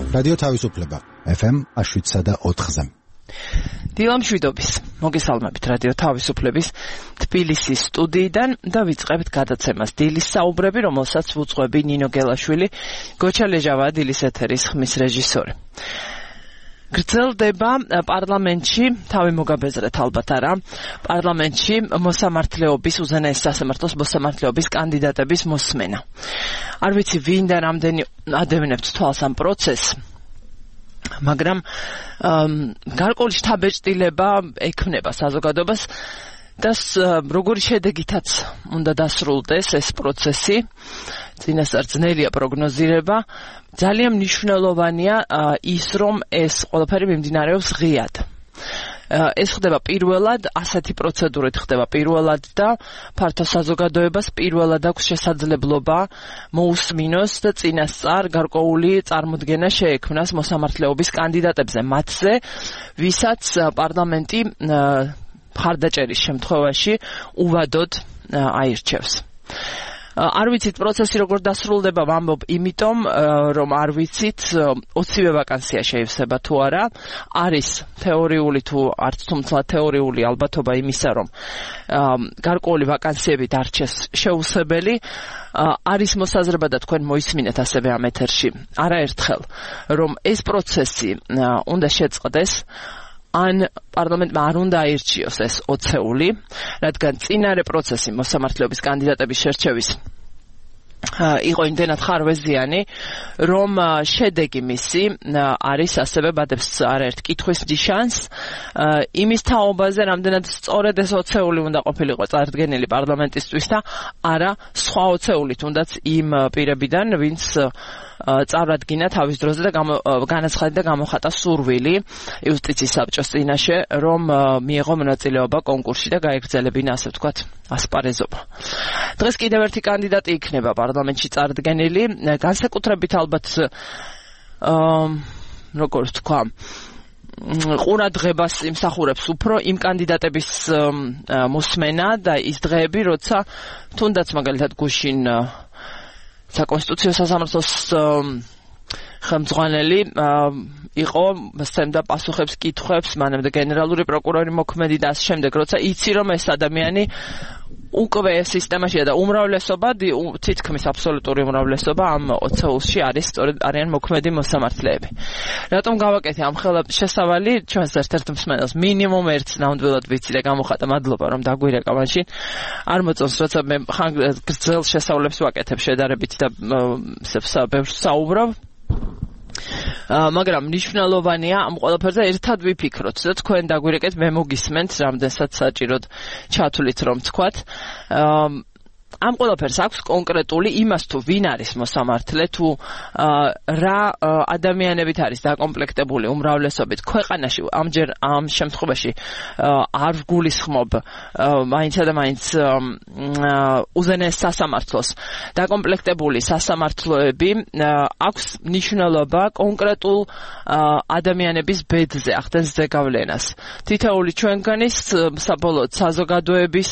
რადიო თავისუფლება FM 107.4-ზე. დილამშვიდობის. მოგესალმებით რადიო თავისუფლების თბილისის სტუდიიდან და ვიწყებთ გადაცემას დილის საუბრები, რომელსაც ვუძღვები ნინო გელაშვილი, გოჩა ლეჟავაა დილის ეთერის ხმის რეჟისორი. გრძელდება პარლამენტში, თავი მოგაბეზრეთ ალბათ არა, პარლამენტში მოსამართლეობის უზენაეს სასამართლოს მოსამართლეობის კანდიდატების მოსმენა. არ ვიცი ვინ და რამდენი ადევნებთ თვალს ამ პროცესს, მაგრამ გარკვეული შთაბეჭდილება ექმნება საზოგადოებას და როგორი შედეგითაც უნდა დასრულდეს ეს პროცესი, წინასწარ ძნელია პროგნოზირება. ძალიან მნიშვნელოვანია ის, რომ ეს ყველაფერი მიმდინარეობს ღიად. ეს ხდება პირველად, ასეთი პროცედურით ხდება პირველად და ფართო საზოგადოებას პირველად აქვს შესაძლებლობა მოусმინოს და წინასწარ გარკვეული წარმოდგენა შეექმნას მოსამართლეობის კანდიდატებზე, მათზე, ვისაც პარლამენტი მხარდაჭერის შემთხვევაში უვადოდ აირჩევს. არ ვიცით პროცესი როგორ დასრულდება, ვამბობ იმიტომ, რომ არ ვიცით 20 ვაკანსია შეივსება თუ არა. არის თეორიული თუ არც თუმცა თეორიული ალბათობა იმისა, რომ გარკვეული ვაკანსიები დარჩეს შეუსებელი. არის მოსაზრება და თქვენ მოისმინეთ ასევე ამ ეთერში არაერთხელ, რომ ეს პროცესი უნდა შეწყდეს ან პარლამენტმა არ უნდა აირჩიოს ეს 20-ეული, რადგან წინარე პროცესი მოსამართლეობის კანდიდატების შერჩევის იყო იმდენად ხარვეზიანი, რომ შედეგი მისი არის ასევე ბადებს არაერთ კითხვის ნიშანს იმის თაობაზე, რამდენად სწორედ ეს 20-ეული უნდა ყოფილიყო წარდგენილი პარლამენტისთვის და არა სხვა 20-ეული, თუნდაც იმ პირებიდან, ვინც წარადგინა თავის დროზე და განაცხადა და გამოხატა სურვილი იუსტიციის საბჭოს წინაშე, რომ მიეღო მონაწილეობა კონკურსში და გაეგრძელებინა, ასე ვთქვათ, ასპარეზობა. დღეს კიდევ ერთი კანდიდატი იქნება პარლამენტში წარდგენილი, განსაკუთრებით ალბათ როგორ ვთქვა, ყურადღებას იმსახურებს უფრო იმ კანდიდატების მოსმენა და ის დღეები, როცა თუნდაც მაგალითად გუშინ საკონსტიტუციო სასამართლოს ხელმძღვანელი იყო, სცემდა პასუხებს კითხვებს, მანამდე გენერალური პროკურორი მოქმედი და ამ შემდეგ, როცა იცი რომ ეს ადამიანი უკვე სისტემაშია და უმრავლესობა, თითქმის აბსოლუტური უმრავლესობა ამ 20-ში არის სწორედ არიან მოქმედი მოსამართლეები. რატომ გავაკეთე ამ შესავალი ჩვენს ერთ-ერთ მსმენელს მინიმუმ ერთს ნამდვილად ვიცი და გამოხატა, მადლობა რომ დაგვირეკა მაშინ. არ მოწონს, როცა მე გრძელ შესავლებს ვაკეთებ შედარებით და ბევრს საუბრობ. მაგრამ მნიშვნელოვანია ამ ყველაფერზე ერთად ვიფიქროთ და თქვენ დაგვირეკეთ, მე მოგისმენთ, რამდენსაც საჭიროდ ჩათვლით, რომ თქვათ. ამ ყველაფერს აქვს კონკრეტული იმას თუ ვინ არის მოსამართლე, თუ რა ადამიანებით არის დაკომპლექტებული უმრავლესობით ქვეყანაში, ამჯერ ამ შემთხვევაში არ ვგულისხმობ მაინცა და მაინც უზენაეს სასამართლოს დაკომპლექტებული სასამართლოები, აქვს მნიშვნელობა კონკრეტულ ადამიანების ბედზე, ახდენს ზეგავლენას. თითოეული ჩვენგანის საბოლოოდ საზოგადოების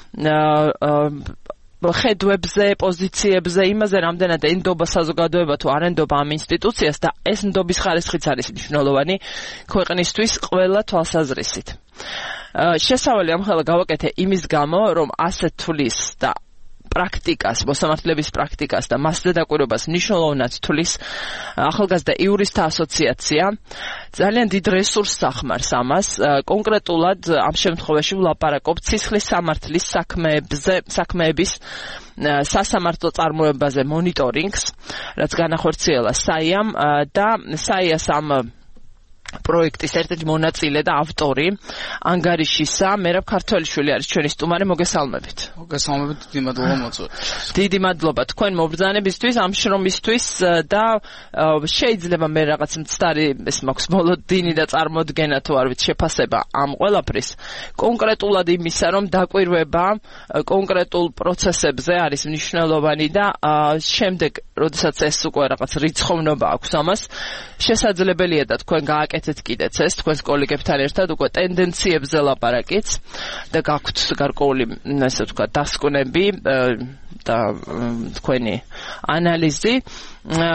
ხედვებზე, პოზიციებზე, იმაზე რამდენად ენდობა საზოგადოება თუ არ ენდობა ამ ინსტიტუციას და ეს ნდობის ხარისხიც არის მნიშვნელოვანი ქვეყნისთვის ყველა თვალსაზრისით. შესავალი ამ ხელა გავაკეთე იმის გამო, რომ ასეთ თვლის და პრაქტიკას, მოსამართლეების პრაქტიკას და მასზე დაკვირვებას მნიშვნელოვნად თვლის ახალგაზრდა იურისტთა ასოციაცია. ძალიან დიდ რესურსს ახმარს ამას. კონკრეტულად ამ შემთხვევაში ვლაპარაკობ ცისხლის სამართლის საქმეების სასამართლო წარმოებაზე მონიტორინგს, რაც განახორციელა საიამ და საიას ამ პროექტის ერთ-ერთი მონაწილე და ავტორი ანგარიშისა მერაბ ქართველიშვილი არის ჩვენი სტუმარი, მოგესალმებით. მოგესალმებით, დიდი მადლობა მოწვევით. დიდი მადლობა თქვენ მობრძანებისთვის, ამ შრომისთვის და შეიძლება მე რაღაც მცდარი ეს მაქვს მოლოდინი და წარმოდგენა თუ არ ვიცი შეფასება ამ ყველაფრის კონკრეტულად იმისა, რომ დაკვირვება კონკრეტულ პროცესებზე არის მნიშვნელოვანი და შემდეგ, როდესაც ეს უკვე რაღაც რიცხოვნობა აქვს ამას, შესაძლებელია და თქვენ გააკეთეთ კიდეც ეს თქვენს კოლეგებთან ერთად უკვე ტენდენციებზე ლაპარაკიც და გაქვთ გარკვეული, ასე ვთქვათ, დასკვნები და თქვენი ანალიზი.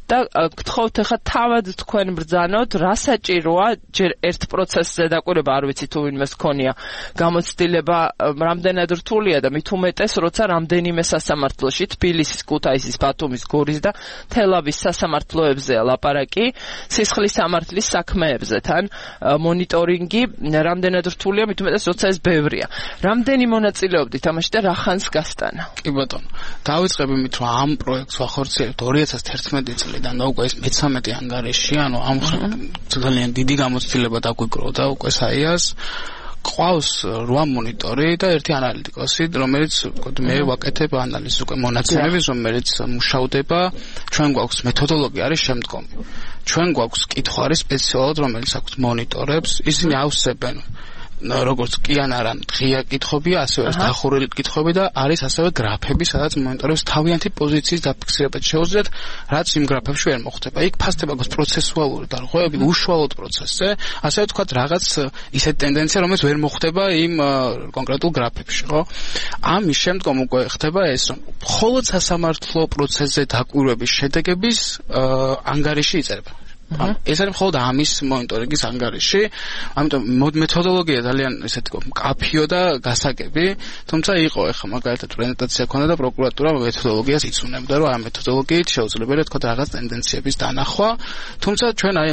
და გთხოვთ ახლა თავად თქვენ ბრძანოთ, რა საჭიროა ჯერ ერთ პროცესზე დაკვირვება, არ ვიცი თუ ვინმეს ქონია გამოცდილება, რამდენად რთულია და მით უმეტეს, როცა რამდენიმე სასამართლოში, თბილისის, ქუთაისის, ბათუმის, გორის და თელავის სასამართლოებზეა ლაპარაკი, სისხლის სამართლის საქმეებზე თან მონიტორინგი რამდენად რთულია, მით უმეტეს, როცა ეს ბევრია. რამდენი მონაწილეობდით ამაში და რა ხანს გასტანა? კი ბატონო. დავიწყებ იმით, რომ ამ პროექტს ვახორციელებთ 2011 წლიდან და უკვე ეს 13 ანგარიში, ანუ ამ ძალიან დიდი გამოცდილება დაგვიკროდა უკვე საიას. ყავს 8 მონიტორი და ერთი ანალიტიკოსი, რომელიც მე ვაკეთებ ანალიზს უკვე მონაცემების, რომელიც მუშავდება. ჩვენ გვაქვს მეთოდოლოგია არის შემდგომი. ჩვენ გვაქვს კითხვა არის სპეციალურად, რომელიც აქვს მონიტორებს, ისინი ავსებენ როგორც კი ან არა ღია კითხვები, ასევე დახურული კითხვები და არის ასევე გრაფები, სადაც მონიტორებს თავიანთი პოზიციის დაფიქსირება შეუძლიათ, რაც იმ გრაფებში ვერ მოხდება. იქ ფასდება გვაქვს პროცესუალური დარღვევები უშუალოდ პროცესზე, ასევე თქვათ რაღაც ისეთი ტენდენცია, რომელიც ვერ მოხდება იმ კონკრეტულ გრაფებში, ხო? ამის შემდგომ უკვე ხდება ეს, რომ მხოლოდ სასამართლო პროცესზე დაკვირვების შედეგების ანგარიში იწერება. ეს არის მხოლოდ ამის მონიტორინგის ანგარიში, ამიტომ მეთოდოლოგია ძალიან ესეთი მკაფიო და გასაგები, თუმცა იყო ახლა მაგალითად პრეზენტაცია ქონდა და პროკურატურა მეთოდოლოგიას იცუნებდა, რომ ამ მეთოდოლოგიით შეუძლებელია თქვა რაღაც ტენდენციების დანახვა, თუმცა ჩვენ აი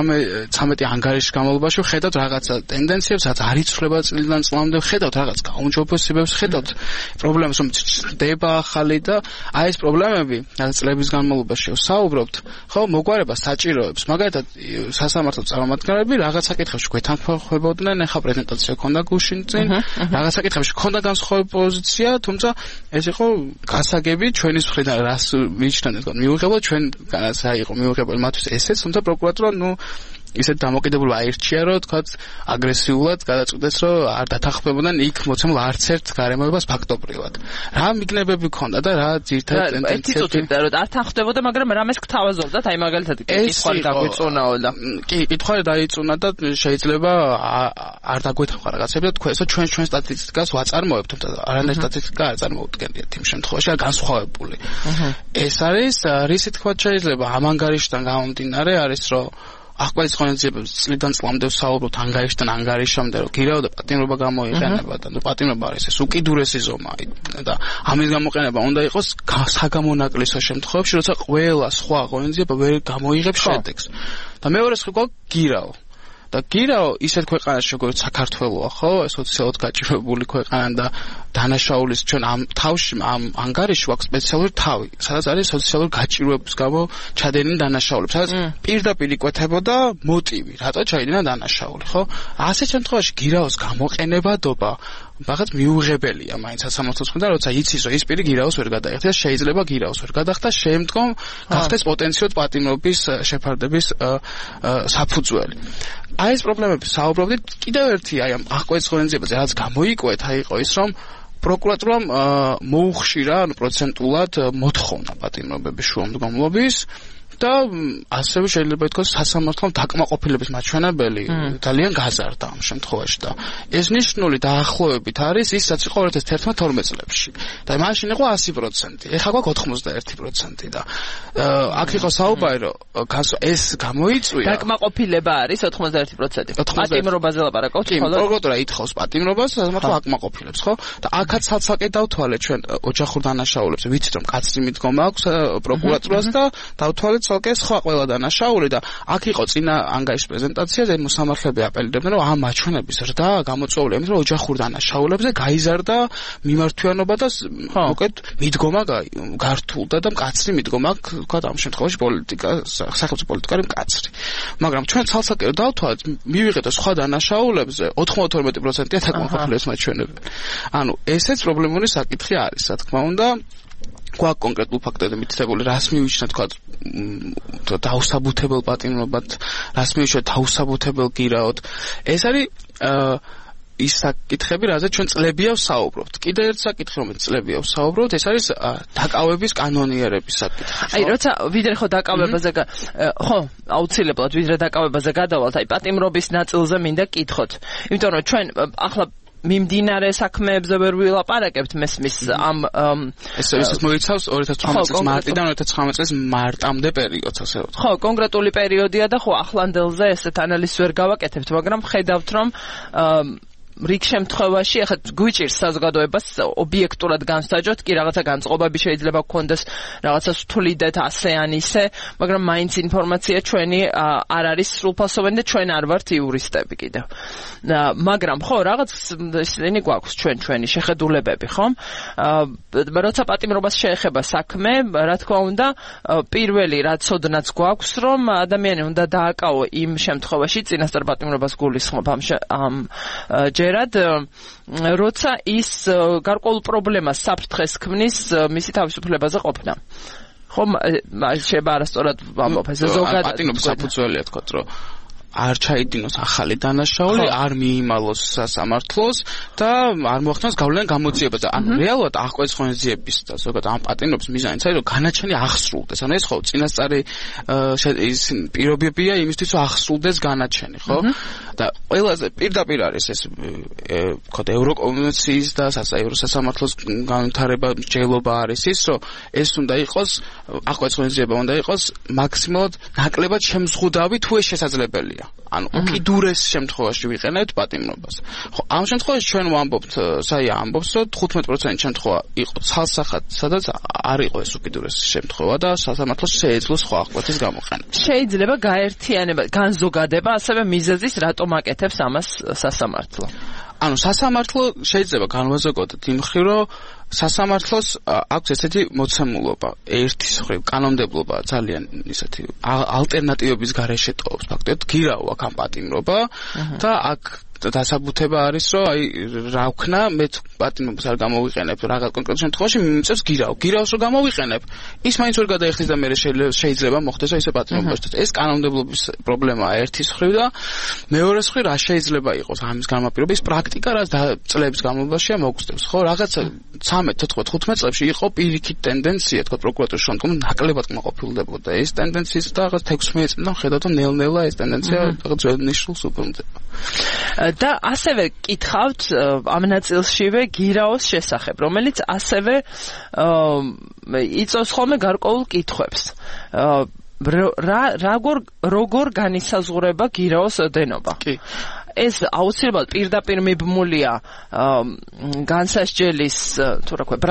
13 ანგარიშის განმავლობაში ვხედავთ რაღაცა ტენდენციებს, რაც არ იცვლება წლიდან წლამდე, ვხედავთ რაღაც გაუმჯობესებებს, ვხედავთ პრობლემებს, რომ ჩნდება ახალი და აი ეს პრობლემები, რაც წლების განმავლობაში ვსაუბრობთ, ხო, მოგვარება საჭიროებს მაგალითად სასამართლო წარმომადგენლები რაღაც საკითხებში გვეთანხმებოდნენ, ახლა პრეზენტაცია ქონდა გუშინ წინ, რაღაც საკითხებში ქონდა განსხვავებული პოზიცია, თუმცა ეს იყო გასაგები ჩვენის მხრიდან რას მიიჩნევდნენ, მიუღებელ ჩვენგანაც რა იყო მიუღებელი მათთვის ესეც, თუმცა პროკურატურა ისეთ დამოკიდებულება აირჩია, რომ თქვათ აგრესიულად გადაწყვეტეს, რომ არ დათანხმებოდნენ იქ მოცემულ არც ერთ გარემოებას ფაქტობრივად. რა მიგნებები ქონდა და რა ძირითადად ტენდენციები რომ არ თანხმდებოდა, მაგრამ რამეს გთავაზობდათ, აი მაგალითად კითხვარი დაგვიწუნაო და კი, კითხვარი დაიწუნა და შეიძლება არ დაგვეთანხმა რაღაცები და თქვენ ესო ჩვენ სტატისტიკას ვაწარმოებთ, თუმცა არანაირი სტატისტიკა არ წარმოუდგენიათ იმ შემთხვევაში, არ განსხვავებული. ეს არის რისი თქვა შეიძლება ამ ანგარიშიდან გამომდინარე არის, რომ აღკვეთის ღონისძიებებს წლიდან წლამდე ვსაუბრობთ ანგარიშიდან ანგარიშამდე, რომ გირაო და პატიმრობა გამოიყენება და პატიმრობა არის ეს უკიდურესი ზომა და ამის გამოყენება უნდა იყოს საგამონაკლისო შემთხვევებში, როცა ყველა სხვა ღონისძიება ვერ გამოიღებს შედეგს. და მეორე სხვა გირაო. და გირაო ისეთ ქვეყანაში როგორც საქართველოა, ხო, ეს სოციალურად გაჭირვებული ქვეყანა და დანაშაულის ჩვენ ამ თავში ამ ანგარიში გვაქვს სპეციალური თავი, სადაც არის სოციალური გაჭირვების გამო ჩადენილი დანაშაულები, სადაც პირდაპირ იკვეთებოდა მოტივი, რატო ჩაიდინა დანაშაული, ხო? ასეთ შემთხვევაში გირაოს გამოყენებადობა რაღაც მიუღებელია მაინც სასამართლოს მხრიდან, როცა იცის, რომ ის პირი გირაოს ვერ გადაიხდა, შეიძლება გირაოს ვერ გადახდა, შემდგომ გახდეს პოტენციურად პატიმრობის შეფარდების საფუძველი. აი ეს პრობლემები საუბრობდით, კიდევ ერთი აი ამ აღკვეთის ღონისძიებაზე რაც გამოიკვეთა იყო ის, რომ პროკურატურამ მოუხშირა პროცენტულად მოთხოვნა პატიმრობების შუამდგომლობის და ასევე შეიძლება ითქვას სასამართლომ დაკმაყოფილების მაჩვენებელი ძალიან გაზარდა ამ შემთხვევაში და ეს ნიშნული დაახლოებით არის ის, რაც იყო 2011-12 წლებში და მაშინ იყო 100%, ეხლა გვაქვს 91% და აქ იყო საუბარი, რომ ეს გამოიწვია. დაკმაყოფილება არის 91%. პატიმრობაზე ლაპარაკობთ, ხო? პროკურატურა ითხოვს პატიმრობას, სასამართლო აკმაყოფილებს, ხო? და აქაც ცალ-ცალკე დავთვალეთ ჩვენ ოჯახურ დანაშაულებს, ვიცით რომ კაცრი მიდგომა აქვს პროკურატურას და დავთვალეთ ცალკე სხვა ყველა დანაშაული და აქ იყო წინა ანგარიშის პრეზენტაციაზე მოსამართლეები აპელირებდნენ, რომ ამ მაჩვენების ზრდა გამოწვეულია იმით, რომ ოჯახურ დანაშაულებზე გაიზარდა მიმართვიანობა და მოკეთ მიდგომა გართულდა და მკაცრი მიდგომა თქვა ამ შემთხვევაში პოლიტიკა სახელმწიფო პოლიტიკა არის მკაცრი. მაგრამ ჩვენ ცალ-ცალკე დავთვალეთ, მივიღეთ სხვა დანაშაულებზე 92%-ია დაკმაყოფილების მაჩვენებელი. ანუ ესეც პრობლემური საკითხი არის, რა თქმა უნდა. გვაქვს კონკრეტულ ფაქტებზე მითითებული, რას მივიჩნევთ თქვა დაუსაბუთებელ პატიმრობად, რას მივიჩნევთ დაუსაბუთებელ გირაოდ. ეს არის ის საკითხები, რაზეც ჩვენ წლებია ვსაუბრობთ. კიდევ ერთ საკითხი, რომელიც წლებია ვსაუბრობთ, ეს არის დაკავების კანონიერების საკითხი. აი, როცა ვიდრე ხო დაკავებაზე ხო, აუცილებლად ვიდრე დაკავებაზე გადავალთ, აი პატიმრობის ნაწილზე მინდა კითხოთ. იმიტომ რომ ჩვენ ახლა მიმდინარე საქმეებზე ვერ ვილაპარაკებთ მესმის ამ ესეც მოიცავს 2018 წლის მარტიდან 2019 წლის მარტამდე პერიოდს ასე ვთქვათ. ხო, კონკრეტული პერიოდია და ხო ახლანდელზე ესეთ ანალიზს ვერ გავაკეთებთ, მაგრამ ხედავთ რომ რიგ შემთხვევაში ახლა გვიჭირს საზოგადოებას ობიექტურად განსაჯოთ, კი რაღაცა განწყობები შეიძლება გქონდეს, რაღაცა ვთვლიდეთ ასე ან ისე, მაგრამ მაინც ინფორმაცია ჩვენი არ არის სრულფასოვანი და ჩვენ არ ვართ იურისტები კიდევ. მაგრამ ხო, რაღაც ისინი გვაქვს ჩვენი შეხედულებები, ხო? როცა პატიმრობას შეეხება საქმე, რა თქმა უნდა, პირველი რაც ოდნაც გვაქვს, რომ ადამიანი უნდა დააკავო იმ შემთხვევაში წინასწარ პატიმრობას გულისხმობ ამ ჯერად, როცა ის გარკვეულ პრობლემას საფრთხეს ქმნის მისი თავისუფლებაზე ყოფნა. ხომ შეიძლება არასწორად ვამბობ, ეს ზოგადად პატიმრობის საფუძველია თქვათ, რომ არ ჩაიდინოს ახალი დანაშაული, არ მიიმალოს სასამართლოს და არ მოახდინოს გავლენა გამოძიებაზე. ანუ რეალურად აღკვეცს ღონისძიების და ზოგადად ამ პატიმრობის მიზანიც არის, რომ განაჩენი აღსრულდეს. ანუ ეს ხო წინასწარი ის პირობებია იმისთვის, რომ აღსრულდეს განაჩენი, ხო? და ყველაზე პირდაპირ არის ეს ვთქვათ ევროკონვენციის და ევროსასამართლოს განვითარება მსჯელობა არის ის, რომ ეს უნდა იყოს აღკვეცს ღონისძიება უნდა იყოს მაქსიმალურად ნაკლებად შემზღუდავი თუ ეს შესაძლებელია. ანუ უკიდურეს შემთხვევაში ვიყენებთ პატიმრობას. ხო, ამ შემთხვევაში ჩვენ ვამბობთ, საია ამბობს, რომ 15% შემთხვევა იყო ცალსახად, სადაც არ იყო ეს უკიდურეს შემთხვევა და სასამართლოს შეეძლო სხვა აღკვეთის გამოყენება. შეიძლება გაერთიანება, განზოგადება ასევე მიზეზის რატომ აკეთებს ამას სასამართლო. ანუ სასამართლო შეიძლება განვაზოგოთ იმ მხრივ, რომ სასამართლოს აქვს ესეთი მოცემულობა, ერთის მხრივ კანონმდებლობა ძალიან ისეთი ალტერნატივების გარეშე ტოვებს ფაქტობრივად გირავ აქ ამ პატიმრობა და აქ დასაბუთება არის, რომ აი რა ვქნა, მე პატიმრობას არ გამოვიყენებ რაღაც კონკრეტულ შემთხვევაში მიმიწევს გირავს რომ გამოვიყენებ, ის მაინც ვერ გადაიხდის და მე შეიძლება მოხდეს რომ ისე პატიმრობა შეწყვეტ. ეს კანონმდებლობის პრობლემაა ერთის მხრივ და მეორეს მხრივ რა შეიძლება იყოს ამის განმაპირობა, ის პრაქტიკა რაც წლების განმავლობაშია მოგწევს, ხო? რაღაცა 13-15 წლებში იყო პირიქით ტენდენცია, თქვა პროკურატურის შემდგომ ნაკლებად კმაყოფილდებოდა ეს ტენდენციის და რაღაც 16 წლიდან ხედავთ რომ ნელ-ნელა ეს ტენდენცია რაღაც ძველნიშნულს უბრუნდება. და ასევე კითხავთ ამ ნაწილშივე გირაოს შესახებ, რომელიც ასევე იწვევს ხოლმე გარკვეულ კითხვებს. როგორ განისაზღვრება გირაოს დენობა? კი. ეს აუცილებლად პირდაპირ მიბმულია განსასჯელის თუ რა ქვია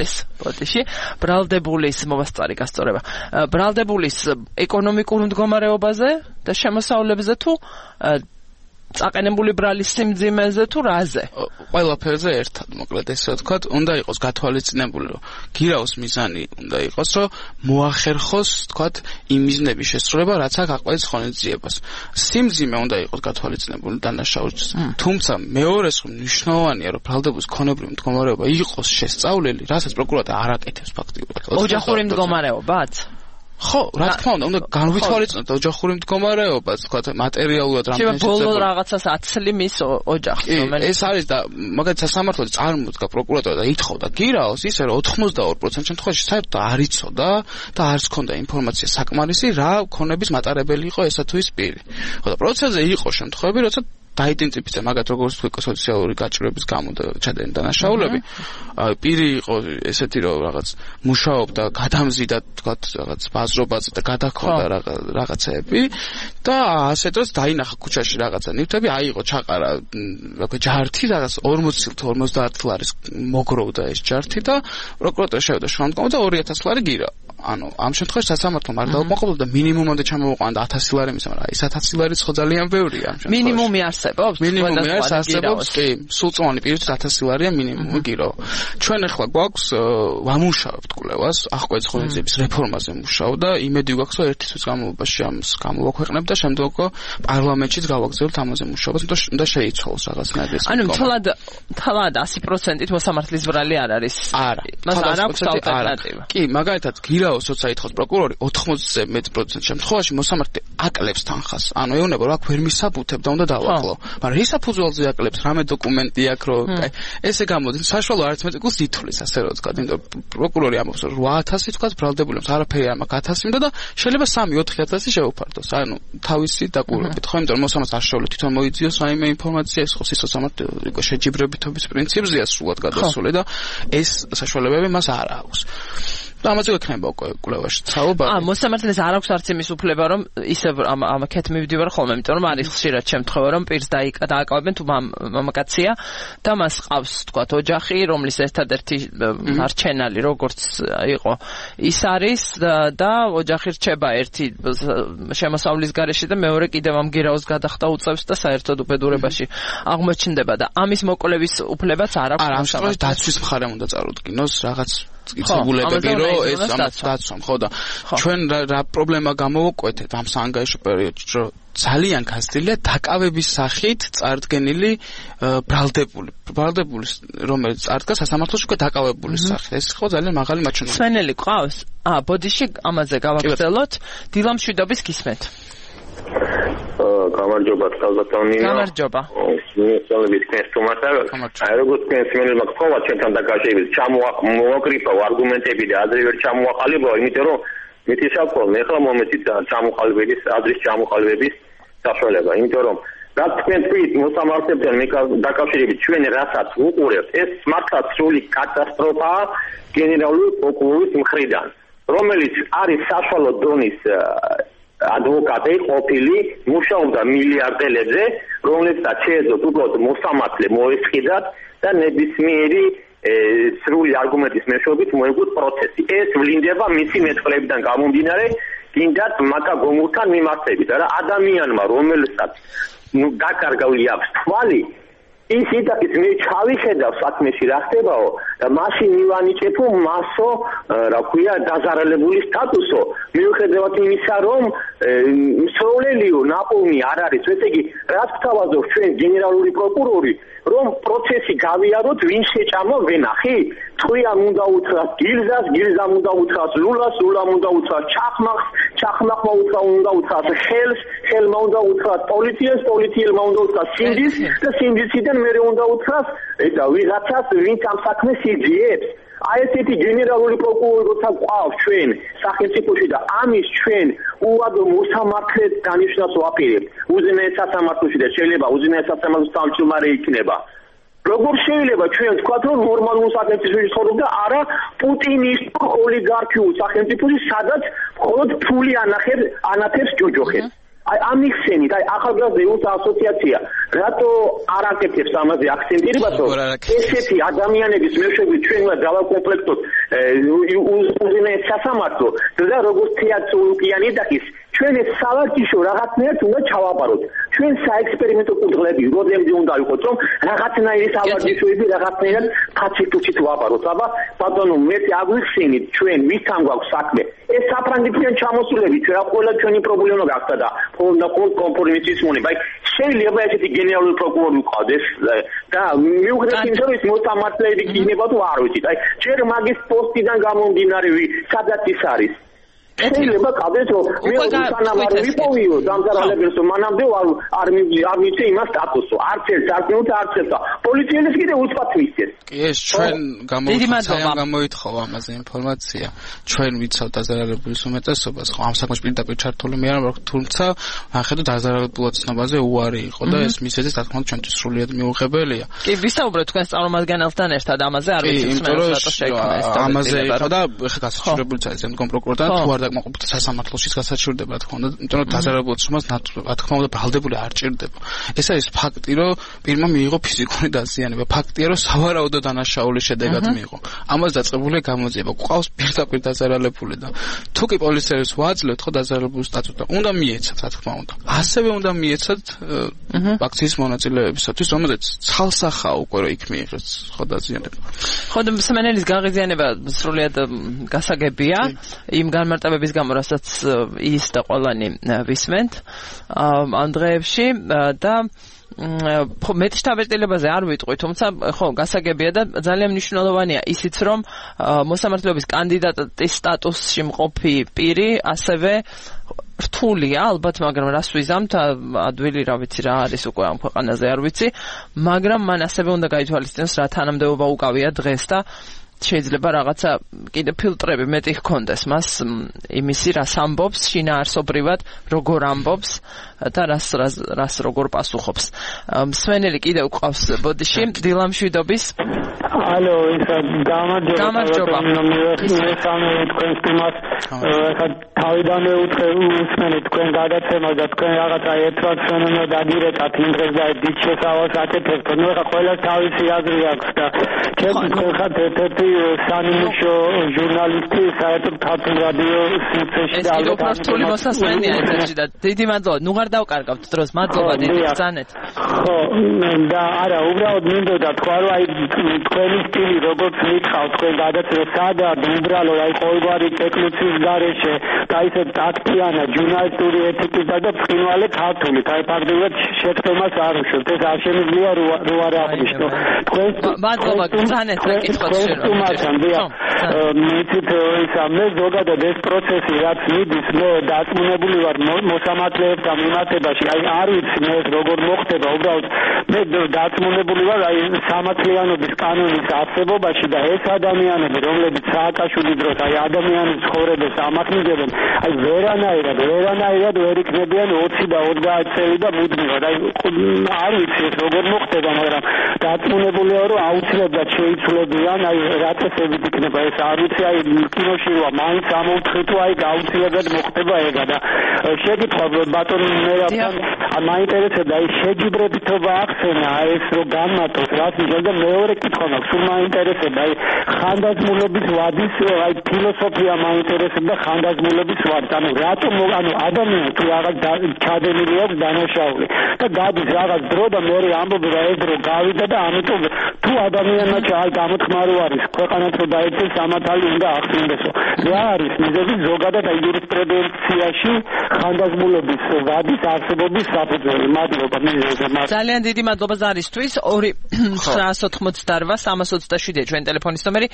ბრალდებულის მოვასწარი გასწორება ბრალდებულის ეკონომიკურ მდგომარეობაზე და შემოსავლებზე თუ წაყენებული ბრალის სიმძიმეზე თუ რაზე? ყველაფერზე ერთად, მოკლედ ესე ვთქვათ, უნდა იყოს გათვალისწინებული, რომ გირაოს მიზანი უნდა იყოს, რომ მოახერხოს, ვთქვათ, იმ მიზნების შესრულება, რაც აქ აღკვეცს ღონისძიებას. სიმძიმე უნდა იყოს გათვალისწინებული დანაშაულს. თუმცა მეორეს მნიშვნელოვანია, რომ ბრალდებულის ქონებრივი მდგომარეობა იყოს შესწავლილი, რასაც პროკურატურა არ აკეთებს ფაქტიურად. ოჯახური მდგომარეობაც? ხო, რა თქმა უნდა განვითარებინოთ ოჯახური მდგომარეობა, თქვა მატერიალურად რამდენი ბოლო რაღაცას აცლი მის ოჯახს, რომელიც ეს არის და მაგალითად სასამართლოზე წარმოდგა პროკურატურა და ითხოვდა გირაოს ისე რომ 82% შემთხვევაში საერთოდ არ იცოდა და არც ჰქონდა ინფორმაცია საკმარისი რა ქონების მატარებელი იყო ესა თუ ის პირი. ხო და პროცესზე იყო შემთხვევები, როცა დაიდენტიფიცირა მაგათ როგორც თქვი სოციალური გაჭირვების გამო და ჩადენილი დანაშაულები. პირი იყო ესეთი რომ რაღაც მუშაობდა, გადამზიდა თქვათ რაღაც ბაზრობაზე და გადაქონდა რაღაცეები და ასე დროს დაინახა ქუჩაში რაღაცა ნივთები, აიღო ჩაყარა რა ქვია ჯართი რაღაც 40-50 ლარის მოგროვდა ეს ჯართი და პროკურატურა შევიდა შემდგომ და 2000 ლარი გირა. ანუ ამ შემთხვევაში სასამართლომ არ დაუკმაყოფილდა მინიმუმამდე ჩამოვაყენდა 1000 ლარი მისმა რა ის 1000 ლარიც ხო ძალიან ბევრია ამ შემთხვევაში. მინიმუმი არსებობს? მინიმუმი არსებობს, კი, სულწოვანი პირისთვის 1000 ლარია მინიმუმი გირო. ჩვენ ახლა გვაქვს ვამუშავებთ კვლევას, აღკვეცს ღონისძიების რეფორმაზე მუშაობ და იმედი გვაქვს რომ ერთი თვის განმავლობაში ამას გამოვაქვეყნებ და შემდგომ პარლამენტშიც გავაგზავნებთ ამაზე მუშაობას და შეიცვალოს რაღაცნაირად ეს. ანუ თლად 100%-ით მოსამართლის ბრალი არ არის. არა. მას არ აქვს ალტერნატივა. კი, მაგალითად გირაოს როცა ითხოვს პროკურორი 80-ზე მეტ პროცენტ შემთხვევაში მოსამართლე აკლებს თანხას. ანუ ეუბნება რომ აქ ვერ მისაბუთებ და უნდა დავაკლო. მაგრამ რის საფუძველზე აკლებს რამე დოკუმენტი აქვს რომ აი ესე გამოდის საშუალო არითმეტიკულს ითვლის ასე რომ ვთქვა იმიტომ პროკურორი ამბობს 8000 თქვა ბრალდებულებს არაფერი არ მაქვს 1000 მინდა და შეიძლება 3-4 შევფარდოს ანუ თავისი დაკვირვებით ხო იმიტომ რომ მოსამართლეს არ შეუძლია თვითონ მოიძიოს რაიმე ინფორმაცია ეს ხო სისასამართლო შეჯიბრებითობის პრინციპზეა სრულად გადასული და ეს საშუალებები მას არ აქვს და ამაზე ექნება უკვე კვლევაში საუბარი. მოსამართლეს არ აქვს არც იმის უფლება რომ ისევ ამაკეთ მივდივარ ხოლმე, იმიტომ რომ არის ხშირად შემთხვევა რომ პირს დააკავებენ თუ მამაკაცია და მას ყავს თქვათ ოჯახი, რომლის ერთადერთი არჩენალი როგორც იყო ის არის და ოჯახი რჩება ერთი შემოსავლის გარეშე და მეორე კიდევ ამ გირაოს გადახდა უწევს და საერთოდ უბედურებაში აღმოჩნდება და ამის მოკვლევის უფლებაც არ აქვს მოსამართლეს. დაცვის მხარემ უნდა წარუდგინოს რაღაც ცებულებები რომ ეს ამას დაცვამ ხო და ჩვენ რა პრობლემა გამოვკვეთეთ ამ საანგარიშო პერიოდში რომ ძალიან გასწრილია დაკავების სახით წარდგენილი ბრალდებული რომელიც წარდგა სასამართლოში უკვე დაკავებული სახით ეს ხო ძალიან მაღალი მაჩვენებელი სვენელი ყავს ბოდიში ამაზე გავაგრძელოთ დილამშვიდობის გისმენთ გამარჯობა თალბატონინო გამარჯობა მისწავლებით თქვენს თუმცა აი როგორც თქვენს მენელმა გქონდა ჩვენთან დაკავშირებით ჩამოაკრიფა არგუმენტები და აზრი ვერ ჩამოაყალიბა იმიტომ რომ მითიშავ ახლა მომენტით ჩამოყალიბების აზრის ჩამოყალიბების საშუალება იმიტომ რომ რაც თქვენ თქვით მოსამართლებთან დაკავშირებით ჩვენ რასაც უყურებთ ეს მართლა სრული კატასტროფაა გენერალური პროკურორის მხრიდან რომელიც არის საშუალო დონის ადვოკატი ყოფილი მუშაობდა მილიარდელებზე რომლებსაც შეეძლოთ უბრალოდ მოსამართლე მოესყიდათ და ნებისმიერი სრული არგუმენტის მეშვეობით მოეგვოთ პროცესი ეს ვლინდება მისი მეტყლებიდან გამომდინარე გინდათ მაკა გომურთან მიმართებით რა ადამიანმა რომელსაც დაკარგული აქვს თვალი ის იტაკის მე ჩავიხედავ საქმეში რა ხდებაო და მაშინ მივანიჭებო მასო რა ქვია დაზარალებული სტატუსო მიუხედავად იმისა რომ მსროლელიო ნაპოვნი არ არის ესე იგი რაც გვთავაზობ ჩვენ გენერალური პროკურორი რომ პროცესი გავიაროთ ვინ შეჭამა ვენახი თქვენ უნდა უთხრას გილზას გილზამ უნდა უთხრას ლულას ლულამ უნდა უთხრას ჩახმახმა უნდა უთხრას ხელმა უნდა უთხრას პოლიციას პოლიციელმა უნდა უთხრას სინდის და სინდისიდან მე უნდა უთხრას და ვიღაცას ვინც ამ საქმეს იძიებს აი ესეთი გენერალური პროკურორი როცა გვყავს ჩვენ სახელმწიფოში და ამის ჩვენ უადო მოსამართლეს დანიშნას ვაპირებთ უზენაეს სასამართლოში და შეიძლება უზენაეს სასამართლოს თავმჯდომარე იქნება როგორ შეიძლება ჩვენ ვთქვათ რომ ნორმალურ სახელმწიფოში ცხოვრობ და არა პუტინისტურ ოლიგარქიულ სახელმწიფოში სადაც მხოლოდ ფული ანათებს ჯოჯოხებს აი ამიხსენით აი ახალგაზრდა ეუთა ასოციაცია რატო არ აკეთებს ამაზე აქცენტირებას რომ ესეთი ადამიანების მეშვეობით ჩვენ უნდა დავაკომპლექტოთ უზენაეს სასამართლო და როგორც თეატროლოგიანი დაკის ჩვენ ეს სავარჯიშო რაღაცნაირად უნდა ჩავაბაროთ ჩვენ საექსპერიმენტო კუთხეები როდემდე უნდა ვიყოთ რომ რაღაცნაირი სავარჯიშოები რაღაცნაირად ფაციფუჩით ვაბაროთ აბა ბატონო მე აგვიხსენით ჩვენ ვისთან გვაქვს საქმე ეს საფრანგეთიდან ჩამოსულები რა ყველა ჩვენი პრობლემა გახდა და ფონდა კონფორმიტის მონება აი შეიძლება ესეთი გენერალური პროკურორი ვყავდეს და მიუხედავად იმისა რომ ის მოსამართლეები იქნება თუ არ ვიცით აი ჯერ მაგის პოსტიდან გამომდინარე სადაც ის არის შეიძლება ყავდეს რომ მე სანამ არ ვიპოვიო დამზარალებელს რომ მანამდე არ მივიცე იმას სტატუსო არც ერთ პოლიციელს კიდე უცბად მისცეს კი ეს ჩვენ გამოითხოვა ამაზე ინფორმაცია ჩვენ ვიცავ დაზარალებულის უმეტესობას ხო ამ საქმეში პირდაპირ ჩართული მე არ ვარ თუმცა ახედო დაზარალებულად ცნობაზე უარი იყო და ეს მისეძის რა თქმა უნდა ჩვენთვის სრულიად მიუღებელია კი ვისაუბრეთ თქვენს წარმომადგენელთან ერთად ამაზე არ ვიცით მე რატო შეიქმნა ეს ამაზე იყო და ეხლა გასაჩივრებულიც არის ზემდგომ პროკურორთან თუ არ დაკმაყოფილდა სასამართლოშიც გასაჩივრდება რა თქმა უნდა იმიტომ რომ დაზარალებულად ცნობას რა თქმა უნდა ბრალდებული არ ჭირდება ეს არის ფაქტი რომ პირმა მიიღო ფიზიკური დაზიანება ფაქტია რომ სავარაუდო დანაშაული შედეგად მიიღო ამას დაწყებულია გამოძიება ყავს პირდაპირ დაზარალებული და თუ კი პოლიციელს ვაძლევთ ხო დაზარალებულის სტატუსს და უნდა მიეცათ რა თქმა უნდა ასევე უნდა მიეცათ აქციის მონაწილეებისათვის რომელზეც ცალსახაა უკვე რომ იქ მიიღეს ხო დაზიანება ხო და სმენელის გაღიზიანება სრულიად გასაგებია იმ განმარტებების გამო რასაც ის და ყველანი ვისმენთ ამ დღეებში და ხო მეტი შთაბეჭდილებაზე არ ვიტყვი თუმცა ხო გასაგებია და ძალიან მნიშვნელოვანია ისიც რომ მოსამართლეობის კანდიდატის სტატუსში მყოფი პირი ასევე რთულია ალბათ, მაგრამ რას ვიზამთ, ადვილი რა ვიცი რა არის უკვე ამ ქვეყანაზე არ ვიცი, მაგრამ მან ასევე უნდა გაითვალისწინოს რა თანამდებობა უკავია დღეს და შეიძლება რაღაცა კიდე ფილტრები მეტი ჰქონდეს მას იმისი რას ამბობს შინაარსობრივად როგორ ამბობს და რას როგორ პასუხობს. მსვენელი კიდე უყავს ბოდიში დილამშვიდობის. ალო, ისა გამარჯობა. მე თქვენს თემას თავიდანვე უსმენთ თქვენ გადაცემას და თქვენ რაღაცა ერთად ფენომენო დაგირეკათ იმ დღეს და დიდ შესავალს აკეთებთ. ნუ ხა ყველას თავისი აზრი აქვს და თქვენ ხართ ერთ-ერთი სანიმუშო ჟურნალისტი საერთოდ ქართულ რადიო სივრცეში და ალბათ რთული მოსასმენია ეთერში და დიდი მადლობა. ნუ არ დავკარგავთ დროს. მადლობა დიდი ბრძანეთ. ხო და არა უბრალოდ მინდოდა თქვა რომ აი თქვენი სტილი როგორც მითხავთ თქვენ გადაცემას სადაა უბრალო აი ყოველგვარი ტექნიკის გარეშე და ისე ტაქტიანა ჟურნალისტური ეთიკით და ბრწყინვალე ქართული და ფაქტობრივად შეცდომას არ უშვებთ. ეს არ შემიძლია რო არ აღნიშნო. თქვენ მადლობა ბრძანეთ რა კითხავს შენ. მეცით ისა მე ზოგადად ეს პროცესი რაც მიდის მე დაწმუნებული ვარ მოსამართლეებთან მიმართებაში აი არ ვიცი მე როგორ მოხდება უბრალოდ მე დაწმუნებული ვარ აი სამართლიანობის კანონის არსებობაში და ეს ადამიანები რომლებიც სააკაშვილის დროს აი ადამიანის ცხოვრებას ამახინჯებენ აი ვერანაირად ვერ იქნებიან 20 და 30 წელი და მუდმივად აი არ ვიცი ეს როგორ მოხდება მაგრამ დაწმუნებული ვარ რომ აუცილებლად შეიცვლებიან აი რატესებით იქნება ეს არ ვიცი აი კინოში რა მაინც ამოვთხრით აი გაუცილებლად მოხდება ეგა და შეკითხვა ბატონ მერაბთან მაინტერესებდა აი შეჯიბრებითობა ახსენა ეს რო განმარტოს რაც ნიშნავს და მეორე კითხვა მაქვს სულ მაინტერესებდა აი ხანდაზმულობის ვადის აი ფილოსოფია მაინტერესებდა ხანდაზმულობის ვადის ანუ რატომ ანუ ადამიანს თუ რაღაც ჩადენილი აქვს დანაშაული და გადის რაღაც დრო და მე ამბობ რა ეს დრო გავიდა და ამიტომ თუ ადამიანმა აი გამოთქმა რო არის ქვეყანაც რო დაეცეს სამართალი უნდა ახსნილდესო რა არის მიზეზი ზოგადად აი იურისპრუდენციაში ხანდაზმულობის ვადის არსებობის საფუძველი. მადლობა მიზეზზე. ძალიან დიდი მადლობა ზარისთვის 2-988-327 ჩვენ ტელეფონის ნომერი.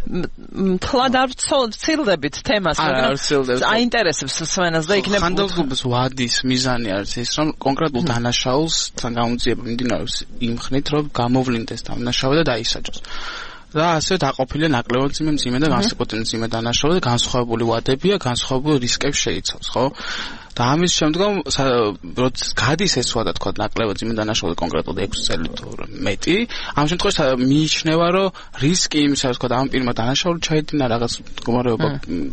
თლად არ ვცილდებით თემას, მაგრამ აინტერესებს სვენას და იქნებ ხანდაზმულობის ვადის მიზანი არის ის რომ კონკრეტულ დანაშაულს თან გამოძიება მიმდინარეობს იმ ხნით რომ გამოვლინდეს დანაშაული და დაისაჯოს. და ასე დაყოფილია ნაკლებად მძიმე და განსაკუთრებით მძიმე დანაშაული და განსხვავებული ვადებია, განსხვავებული რისკებს შეიცავს, ხო? და ამის შემდგომ როცა გადის ეს ვადა თქვა ნაკლებად მძიმე დანაშაული კონკრეტულად 6 წელი თუ მეტი, ამ შემთხვევაში მიიჩნევა რომ რისკი იმისა რომ თქვა ამ პირმა დანაშაული ჩაიდინა რაღაც მდგომარეობა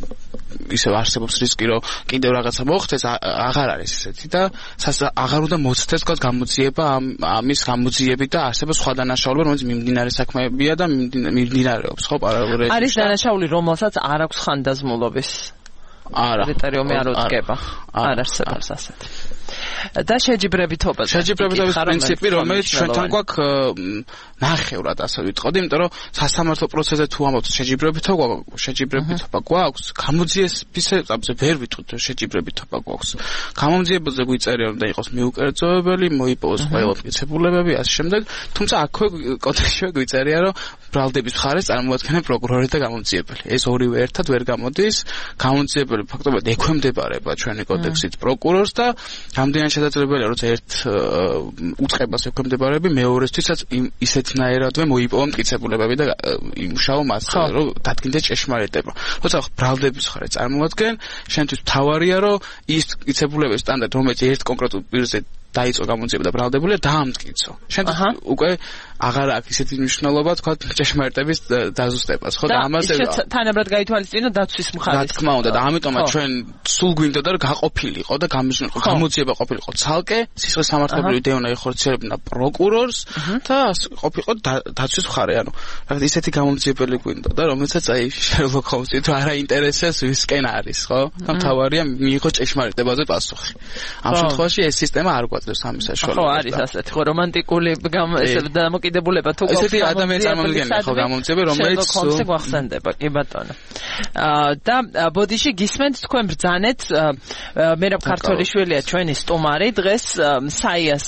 ისევ არსებობს რისკი რომ კიდევ რაღაცა მოხდეს აღარ არის ესეთი და აღარ უნდა მოხდეს თქვა გამოძიება ამის გამოძიებით და არსებობს სხვა დანაშაულები რომელიც მიმდინარე საქმეებია და მიმდინარეობს ხო პარალელურად არის დანაშაული რომელსაც არ აქვს ხანდაზმულობის არა კრიტერიუმი არ უდგება არ არსებობს ასეთი და შეჯიბრებითობაზე შეჯიბრებითობის პრინციპი რომელიც ჩვენთან გვაქვს ნახევრად ასე ვიტყოდი იმიტომ რომ სასამართლო პროცესზე თუ ამბობთ შეჯიბრებითობა გვაქვს გამოძიებისებზე ვერ ვიტყვით რომ შეჯიბრებითობა გვაქვს გამოძიებაზე გვიწერია რომ და იყოს მიუკერძოებელი მოიპოვოს ყველა მტკიცებულებები ასე შემდეგ თუმცა აქვე კოდექსში გვიწერია რომ ბრალდების მხარეს წარმოადგენენ პროკურორი და გამოძიებელი ეს ორივე ერთად ვერ გამოდის გამოძიებელი ფაქტობრივად ექვემდებარება ჩვენი კოდექსით პროკურორს და რამდენად შესაძლებელია როცა ერთ უწყებას ექვემდებარები მეორესთვისაც ისეთნაირადვე მოიპოვა მტკიცებულებები და იმუშაო მასზე რომ დადგინდეს ჭეშმარიტება როცა ბრალდების მხარე წარმოადგენენ შენთვის მთავარია რომ ის მტკიცებულებების სტანდარტი რომელიც ერთ კონკრეტულ პირზე დაიწყო გამოძიება და ბრალდებულია დაამტკიცო შენთვის უკვე აღარ აქვს ისეთი მნიშვნელობა თქვა ჭეშმარიტების დაზუსტებას ხო და ამაზე თანაბრად გაითვალისწინო დაცვის მხარეს რა თქმა უნდა და ამიტომაც ჩვენ სულ გვინდოდა რომ გაყოფილიყო და გამოძიება ყოფილიყო ცალკე სისხლის სამართლებრივი დევნა ეხორციელებდა პროკურორს და ყოფილიყო დაცვის მხარე ანუ რაღაც ისეთი გამოძიებელი გვინდოდა რომელსაც აი შერლოკ ჰოლმსი თუ არა ინტერესებს ვისკენ არის ხო და მთავარია მიიღო ჭეშმარიტებაზე პასუხი ამ შემთხვევაში ეს სისტემა არ გვაძლევს ამის საშუალებას ხო არის ასეთი ხო რომანტიკული დამოკიდებულება თუ ესეთი ადამიანი წარმომადგენელი ხო გამოძიება რომელიც ჰოლმსი გვახსენდება კი ბატონო და ბოდიში გისმენთ თქვენ ბრძანეთ მერაბ ქართველიშვილია ჩვენი სტუმარი დღეს საიას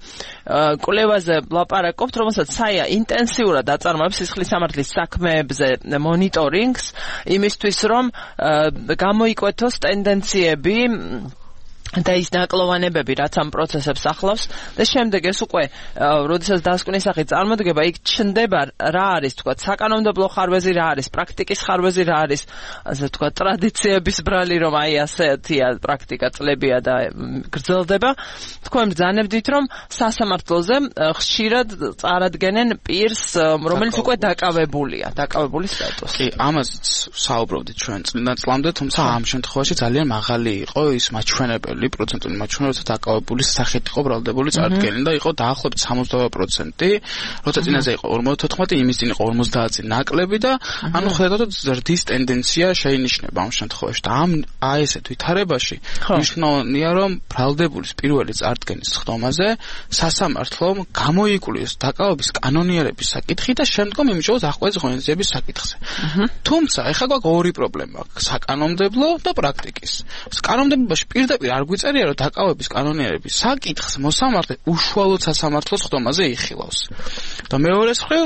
კვლევაზე ლაპარაკობთ რომელსაც საია ინტენსიურად აწარმოებს სისხლის სამართლის საქმეებზე მონიტორინგს იმისთვის რომ გამოიკვეთოს ტენდენციები და ის ნაკლოვანებები, რაც ამ პროცესებს ახლავს და შემდეგ ეს უკვე როდესაც დასკვნის სახით წარმოდგება, იქ ჩნდება რა არის, თქვათ, საკანონმდებლო ხარვეზი რა არის, პრაქტიკის ხარვეზი რა არის, ასე თქვათ, ტრადიციების ბრალი, რომ აი ასეთია პრაქტიკა წლებია და გრძელდება. თქვენ ბრძანებდით, რომ სასამართლოზე ხშირად წარადგენენ პირს, რომელიც უკვე დაკავებულია, დაკავებული სტატუსი. კი, ამაზეც საუბრობდით ჩვენ წლიდან წლამდე, თუმცა ამ შემთხვევაში ძალიან მაღალი იყო ის მაჩვენებელი პროცენტული მაჩვენებელი დაკავებული სახით იყო ბრალდებული წარდგენი და იყო დაახლოებით 60%, როცა წინაზე იყო 54, იმის წინ იყო 50 ნაკლები და ანუ ხედავთ ზრდის ტენდენცია შეინიშნება ამ შემთხვევაში და აი ესეთ ვითარებაში მნიშვნელოვანია რომ ბრალდებულის პირველი წარდგენის ხდომაზე სასამართლომ გამოიკვლიოს დაკავების კანონიერების საკითხი და შემდგომ იმუშაოს აღკვეცი ღონისძიების საკითხზე. თუმცა ეხლა გვაქვს ორი პრობლემა, საკანონმდებლო და პრაქტიკის. საკანონმდებლობაში პირდაპირ არ წერია რომ დაკავების კანონიერების საკითხს მოსამართლე უშუალოდ სასამართლოს ხდომაზე იხილავს. და მეორეს მხრივ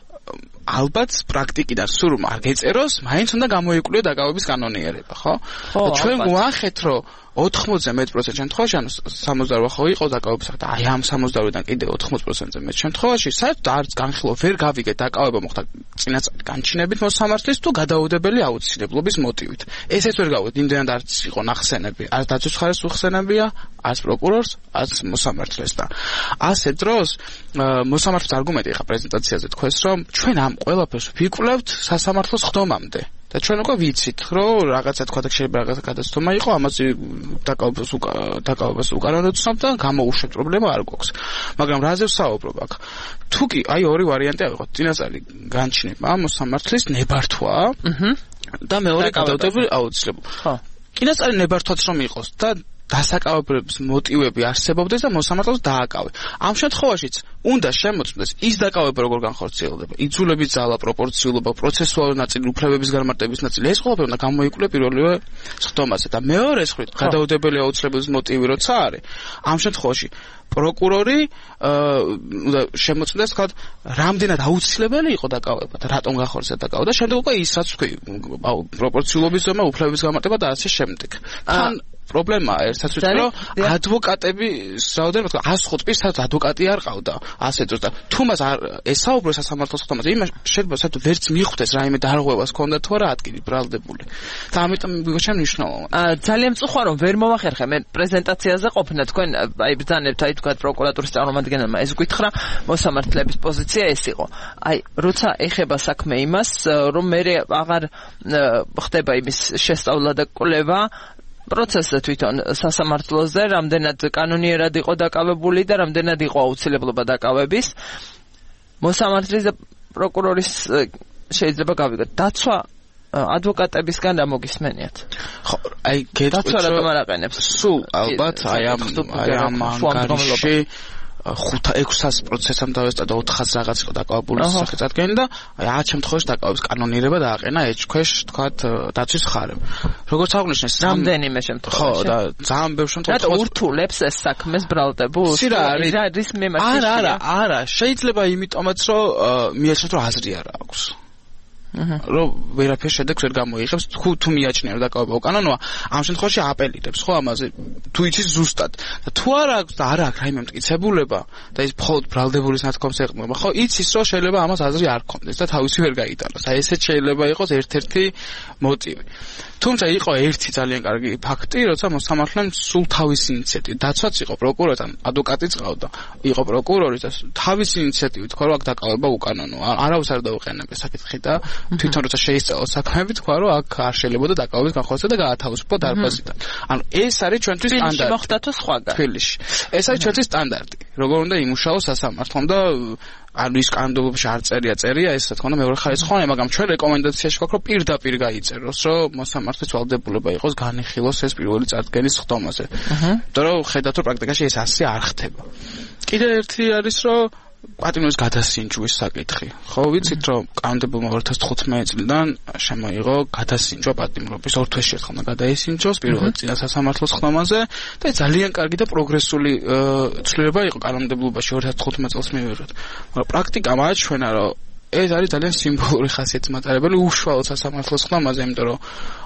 ალბათ პრაქტიკიდან სულ არ გეწეროს, მაინც უნდა გამოიკვლიო დაკავების კანონიერება, ხო? და ჩვენ გვახეთ რომ 90% შემთხვევაში, ანუ 68 ხო იყო დაკავების და აი ამ 68-დან კიდე 80%-ზე მეტ შემთხვევაში საერთოდ არც განხილვა ვერ გავიგეთ დაკავება მოხდა წინასწარი განჩინებით მოსამართლის თუ გადაუდებელი აუცილებლობის მოტივით. ესეც ვერ გავიგეთ, იმდენად არც იყო ნახსენები, არც დაცვის მხარეს უხსენებია, არც პროკურორს, არც მოსამართლეს და ასე დროს მოსამართლის არგუმენტი ხა პრეზენტაციაზე თქვენს რომ ჩვენ ამ ყველაფერს ვიკვლევთ სასამართლოს ხდომამდე. და ჩვენ უკვე ვიცით, რომ რაღაცა თქვა და შეიძლება რაღაცა გადაცდომა იყო, ამაზე დაკავებას უკანონოდ ვცნობ და გამოუშვებთ პრობლემა არ გვაქვს. მაგრამ რაზე ვსაუბრობ აქ? თუ კი აი ორი ვარიანტი ავიღოთ, წინასწარი განჩინება მოსამართლის ნებართვა და მეორე გადაუდებელი აუცილებლობა. ხო. წინასწარი ნებართვაც რომ იყოს და დასაკავებლების მოტივები არსებობდეს და მოსამართლეს დააკავე. ამ შემთხვევაშიც უნდა შემოწმდეს ის დაკავება როგორ განხორციელდება. იძულების ძალა, პროპორციულობა, პროცესუალური ნაწილი, უფლებების განმარტების ნაწილი, ეს ყველაფერი უნდა გამოიკვლია პირველივე ხდომაზე და მეორე მხრივ გადაუდებელი აუცილებლობის მოტივი როცა არის. ამ შემთხვევაში პროკურორი უნდა შემოწმდეს, თქვა, რამდენად აუცილებელი იყო დაკავება და რატომ განხორციელდა დაკავება და შემდეგ უკვე ისაც თქვი, პროპორციულობის ზომა, უფლებების განმარტება და ასე შემდეგ. თან პრობლემაა ერთსაც ვიცი რომ ადვოკატების რაოდენობა 105 პირს სადაც ადვოკატი არ ყავდა ასე დროს და თუ მას არ ესაუბროს სასამართლოს ხდომაზე იმას შეიძლება საერთოდ ვერც მიხვდეს რაიმე დარღვევას ქონდა თუ არა ადგილი ბრალდებული და ამიტომ მიგოჩა მნიშვნელოვანი ძალიან მწუხარ რომ ვერ მომახერხე მე პრეზენტაციაზე ყოფნა თქვენ აი ბრძანებთ აი თქვა პროკურატურის წარმომადგენელმა ეს გითხრა მოსამართლეების პოზიცია ეს იყო აი როცა ეხება საქმე იმას რომ მე აღარ ხდება იმის შესწავლა და კვლევა პროცესზე თვითონ სასამართლოზე რამდენად კანონიერად იყო დაკავებული და რამდენად იყო აუცილებლობა დაკავების მოსამართლის და პროკურორის შეიძლება გავიგოთ დაცვა ადვოკატებისგან რა მოგისმენიათ ხო აი დაცვა რატომ არ აყენებს სულ ალბათ აი ამ ანგარიში 5-600 პროცესამ დავესწა და 400 რაღაც იყო დაკავებული სახით წარდგენი და აი 10 შემთხვევაში დაკავების კანონიერება დააყენა ეჭქვეშ თქვათ დაცვის ხარებ. როგორც აღნიშნეს რამდენიმე შემთხვევაში. ხო და ძალიან ბევრ შემთხვევაში რატო ურთულებს ეს საქმეს ბრალდებულს? არის მემარცხენია. არა, შეიძლება იმიტომაც რომ მიაჩნიათ რომ აზრი არ აქვს. რომ ვერაფერ შედეგს ვერ გამოიღებს თუ მიაჩნია რომ დაკავება უკანონოა ამ შემთხვევაში აპელირებს ხო ამაზე თუ იცის ზუსტად და თუ არ აქვს და არ აქვს რაიმე მტკიცებულება და ის მხოლოდ ბრალდებულის ნათქვამს ეყრდნობა ხო იცის რომ შეიძლება ამას აზრი არ გქონდეს და თავისი ვერ გაიტანოს აი ესეც შეიძლება იყოს ერთ-ერთი მოტივი თუმცა იყო ერთი ძალიან კარგი ფაქტი როცა მოსამართლემ სულ თავისი ინიციატივით დაცვაც იყო პროკურორთან ადვოკატიც ყავდა იყო პროკურორი და თავისი ინიციატივით თქვა რომ აქ დაკავება უკანონოა არავის არ დაუყენებია საკითხი და თვითონ როცა შეისწავლა საქმეები თქვა რომ აქ არ შეიძლება დაკავების განხორციელება და გაათავისუფლო დარბაზიდან ანუ ეს არის ჩვენთვის სტანდარტი მოხდა თუ სხვაგან თბილისში ეს არის ჩვენთვის სტანდარტი როგორ უნდა იმუშაოს სასამართლომ და ანუ ის კანონმდებლობაში არ წერია ეს რა თქმა უნდა მეორე ხარისხოვანი მაგრამ ჩვენ რეკომენდაციაში გვაქვს რომ პირდაპირ გაიწეროს რომ მოსამართლის ვალდებულება იყოს განიხილოს ეს პირველი წარდგენის ხდომაზე და რომ ხედავთ რომ პრაქტიკაში ეს ასე არ ხდება კიდე ერთი არის რომ პატიმრობის გადასინჯვის საკითხი. ხო ვიცით რომ კანონმდებელმა 2015 წლიდან შემოიღო გადასინჯვა პატიმრობის ორ თვეში ერთხელ უნდა გადაისინჯოს პირველად წინა სასამართლოს ხდომაზე და ძალიან კარგი და პროგრესული ცვლილება იყო კანონმდებლობაში 2015 წელს მივიღეთ. მაგრამ პრაქტიკა მაჩვენა რომ ეს არის ძალიან სიმბოლური ხასიათის მატარებელი უშუალოდ სასამართლოს ხდომაზე, იმიტომ რომ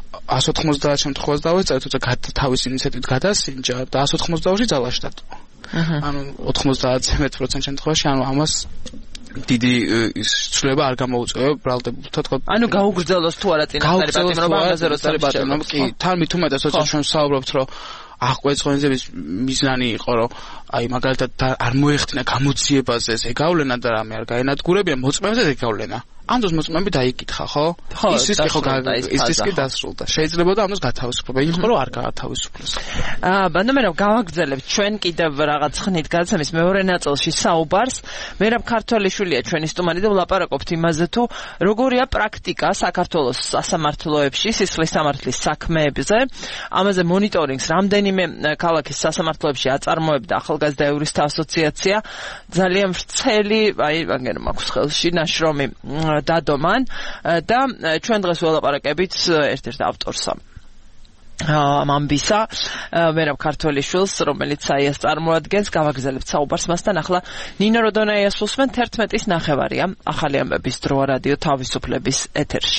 190 შემთხვევას დავეწერე, თუმცა თავის ინიციატივით გადასინჯა და 192-ში ძალაში დატოვა. ანუ 90% შემთხვევაში ანუ ამას დიდი ცვლილება არ გამოუწევია ბრალდებულთა თქო. ანუ გაუგრძელოს თუ არა წინასწარი პატიმრობა ამაზე როცა ბატონო, კი, თან მით უმეტეს როცა ჩვენ ვსაუბრობთ, რომ აღკვეცხოვენების მიზანი იყო, რომ აი მაგალითად არ მოეხდინა გამოძიებაზე ეს ეგავლენა და რამე არ გაენადგურებია, მოწმეებზე ეგავლენა. ამ დროს მოწმეები დაიკითხა, ხო? ის კი დასრულდა. შეიძლება და ამას გათავისუფლება, იმიტომ რომ არ გათავისუფლეს. ბანდომერო გავაგრძელებთ ჩვენ კიდევ რაღაც ხნით გადაცემის მეორე ნაწილში საუბარს. მერაბ ქართველიშვილია ჩვენი სტუმარი და ვლაპარაკობთ იმაზე თუ როგორია პრაქტიკა საქართველოს სასამართლოებში სისხლის სამართლის საქმეებზე. ამაზე მონიტორინგს რამდენიმე ქალაქის სასამართლოებში აწარმოებდა ახალგაზრდა იურისტთა ასოციაცია. ძალიან ვრცელი, აი ვაგერ მაქვს ხელში ნაშრომი დადომან და ჩვენ დღეს ველაპარაკებით ერთ-ერთ ავტორს ამბისა მერაბ ქართველიშვილს, რომელიც აიას წარმოადგენს. გავაგრძელებთ საუბარს მასთან. ახლა ნინო როდონაიას უსმენთ 11:09 ახალი ამბების დრო რადიო თავისუფლების ეთერში.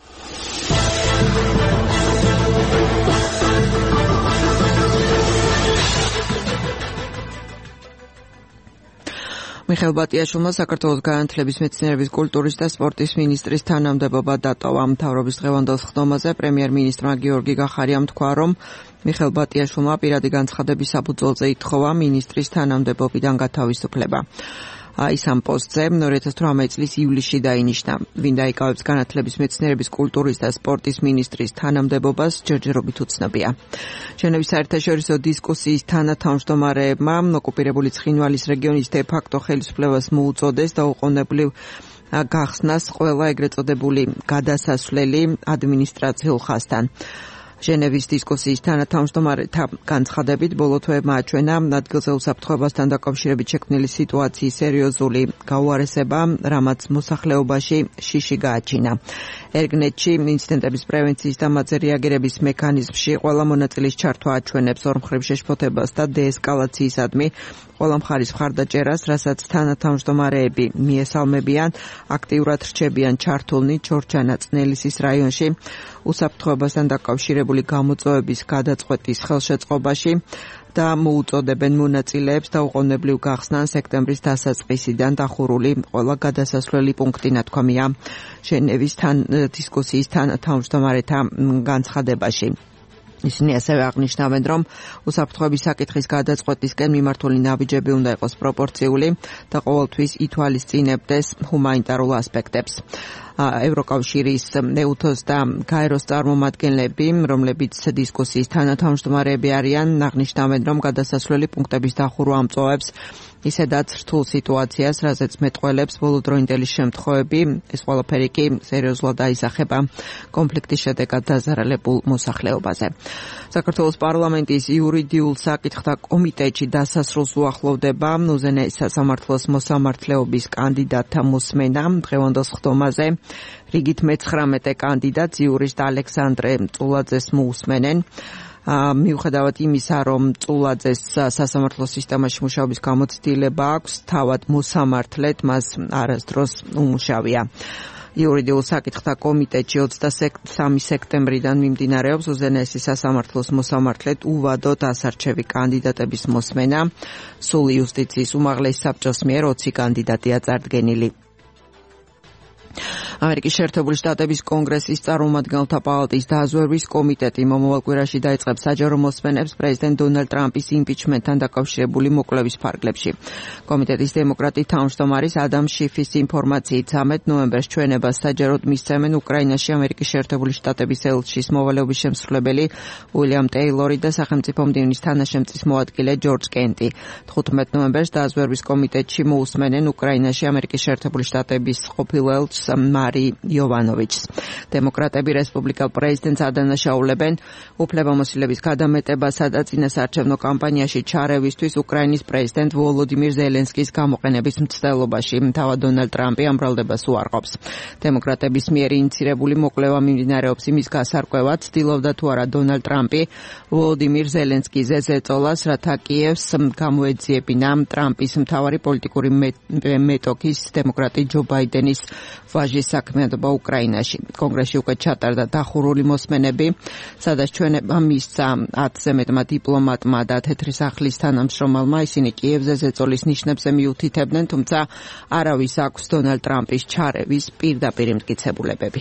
მიხეილ ბატიაშვილმა საქართველოს განათლების, მეცნიერების, კულტურის და სპორტის მინისტრის თანამდებობა დატოვა. მთავრობის დღევანდელ ხდომაზე პრემიერ-მინისტრმა გიორგი გახარიამ თქვა, რომ მიხეილ ბატიაშვილმა პირადი განცხადების საფუძველზე ითხოვა მინისტრის თანამდებობიდან გათავისუფლება. ის ამ პოსტზე 2018 წლის ივლისში დაინიშნა. ვინ დაიკავებს განათლების, მეცნიერების, კულტურის და სპორტის მინისტრის თანამდებობას ჯერჯერობით უცნობია. ჟენევის საერთაშორისო დისკუსიის თანათავმჯდომარეებმა ოკუპირებული ცხინვალის რეგიონის დე-ფაქტო ხელისუფლებას მოუწოდეს და უყოვნებლივ გახსნას ყველა ეგრეთ წოდებული გადასასვლელი ადმინისტრაციულ ხაზთან. ჟენევის დისკუსიის თანათავმჯდომარეთა განცხადებით ბოლო თვეებმა აჩვენა ადგილზე უსაფრთხოებასთან დაკავშირებით შექმნილი სიტუაციის სერიოზული გაუარესება, რამაც მოსახლეობაში შიში გააჩინა. ერგნეტში ინციდენტების პრევენციის და მათზე რეაგირების მექანიზმში ყველა მონაწილის ჩართვა აჩვენებს ორმხრივ შეშფოთებას და დეესკალაციისადმი ყველა მხარის მხარდაჭერას, რასაც თანათავმჯდომარეები მიესალმებიან, აქტიურად რჩებიან ჩართულნი ჩორჩანა-წნელისის რაიონში უსაფრთხოებასთან დაკავშირებული გამოწვევების გადაწყვეტის ხელშეწყობაში და მოუწოდებენ მონაწილეებს დაუყოვნებლივ გახსნან სექტემბრის დასაწყისიდან დახურული ყველა გადასასვლელი პუნქტი, ნათქვამია ჟენევის დისკუსიის თანათავმჯდომარეთა განცხადებაში. ისინი ასევე აღნიშნავენ, რომ უსაფრთხოების საკითხის გადაწყვეტისკენ მიმართული ნაბიჯები უნდა იყოს პროპორციული და ყოველთვის ითვალისწინებდეს ჰუმანიტარულ ასპექტებს. ევროკავშირის ნეუთოს და გაეროს წარმომადგენლები, რომლებიც დისკუსიის თანათავმჯდომარეები არიან, აღნიშნავენ, რომ გადასასვლელი პუნქტების დახურვა ამწვავებს ისედაც რთულ სიტუაციას, რაზეც მეტყველებს ბოლოდროინდელი შემთხვევები. ეს ყველაფერი კი სერიოზულად აისახება კონფლიქტის შედეგად დაზარალებულ მოსახლეობაზე. საქართველოს პარლამენტის იურიდიულ საკითხთა კომიტეტში დასასრულს უახლოვდება უზენაეს სასამართლოს მოსამართლეობის კანდიდატთა მოსმენა. დღევანდელ ხდომაზე რიგით მე-19 კანდიდატს იურისტ ალექსანდრე წულაძეს მოусმენენ. მიუხედავად იმისა, რომ წულაძეს სასამართლო სისტემაში მუშაობის გამოცდილება აქვს, თავად მოსამართლედ მას არასდროს უმუშავია. იურიდიულ საკითხთა კომიტეტში 23 სექტემბრიდან მიმდინარეობს უზენაესი სასამართლოს მოსამართლედ უვადოდ ასარჩევი კანდიდატების მოსმენა. სულ იუსტიციის უმაღლესი საბჭოს მიერ 20 კანდიდატია წარდგენილი. ამერიკის შეერთებული შტატების კონგრესის წარმომადგენელთა პალატის დაზვერვის კომიტეტი მომავალ კვირაში დაიწყებს საჯარო მოსმენებს პრეზიდენტ დონალდ ტრამპის იმპიჩმენტთან დაკავშირებული მოკვლევის ფარგლებში. კომიტეტის დემოკრატი თავმჯდომარის ადამ შიფის ინფორმაციით 13 ნოემბერს ჩვენებას საჯაროდ მისცემენ უკრაინაში ამერიკის შეერთებული შტატების ელჩის მოვალეობის შემსრულებელი უილიამ ტეილორი და სახელმწიფო მდივნის თანაშემწის მოადგილე ჯორჯ კენტი. 15 ნოემბერს დაზვერვის კომიტეტში მოусმენენ უკრაინაში ამერიკის შეერთებული შტატების ყოფილ ელჩს მარი იოვანოვიჩს. დემოკრატები რესპუბლიკელ პრეზიდენტს ადანაშაულებენ უფლებამოსილების გადამეტებასა და წინასაარჩევნო კამპანიაში ჩარევისთვის უკრაინის პრეზიდენტ ვოლოდიმირ ზელენსკის გამოყენების მცდელობაში. თავად დონალდ ტრამპი ამ ბრალდებას უარყოფს. დემოკრატების მიერ ინიცირებული მოკვლევა მიმდინარეობს იმის გასარკვევად, ცდილობდა თუ არა დონალდ ტრამპი ვოლოდიმირ ზელენსკიზე ზეწოლას, რათა კიევს გამოეძიებინა ტრამპის მთავარი პოლიტიკური მეტოქის დემოკრატი ჯო ბაიდენის ვაჟის საქმიანობა უკრაინაში. კონგრესის კონგრესში უკვე ჩატარდა დახურული მოსმენები, სადაც ჩვენება მისცა 10-ზე მეტმა დიპლომატმა და თეთრი სახლის თანამშრომელმა. ისინი კიევზე ზეწოლის ნიშნებზე მიუთითებდნენ, თუმცა არავის აქვს დონალდ ტრამპის ჩარევის პირდაპირ მტკიცებულებები.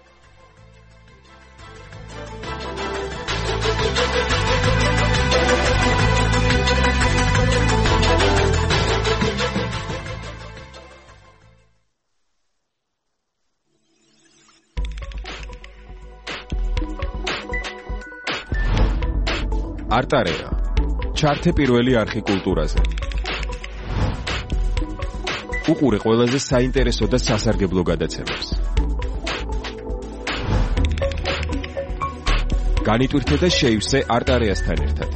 არტარეა ჩართე პირველი არხი კულტურაზე. უყურე ყველაზე საინტერესო და სასარგებლო გადაცემებს. განიტვირთე და შეივსე არტარეასთან ერთად.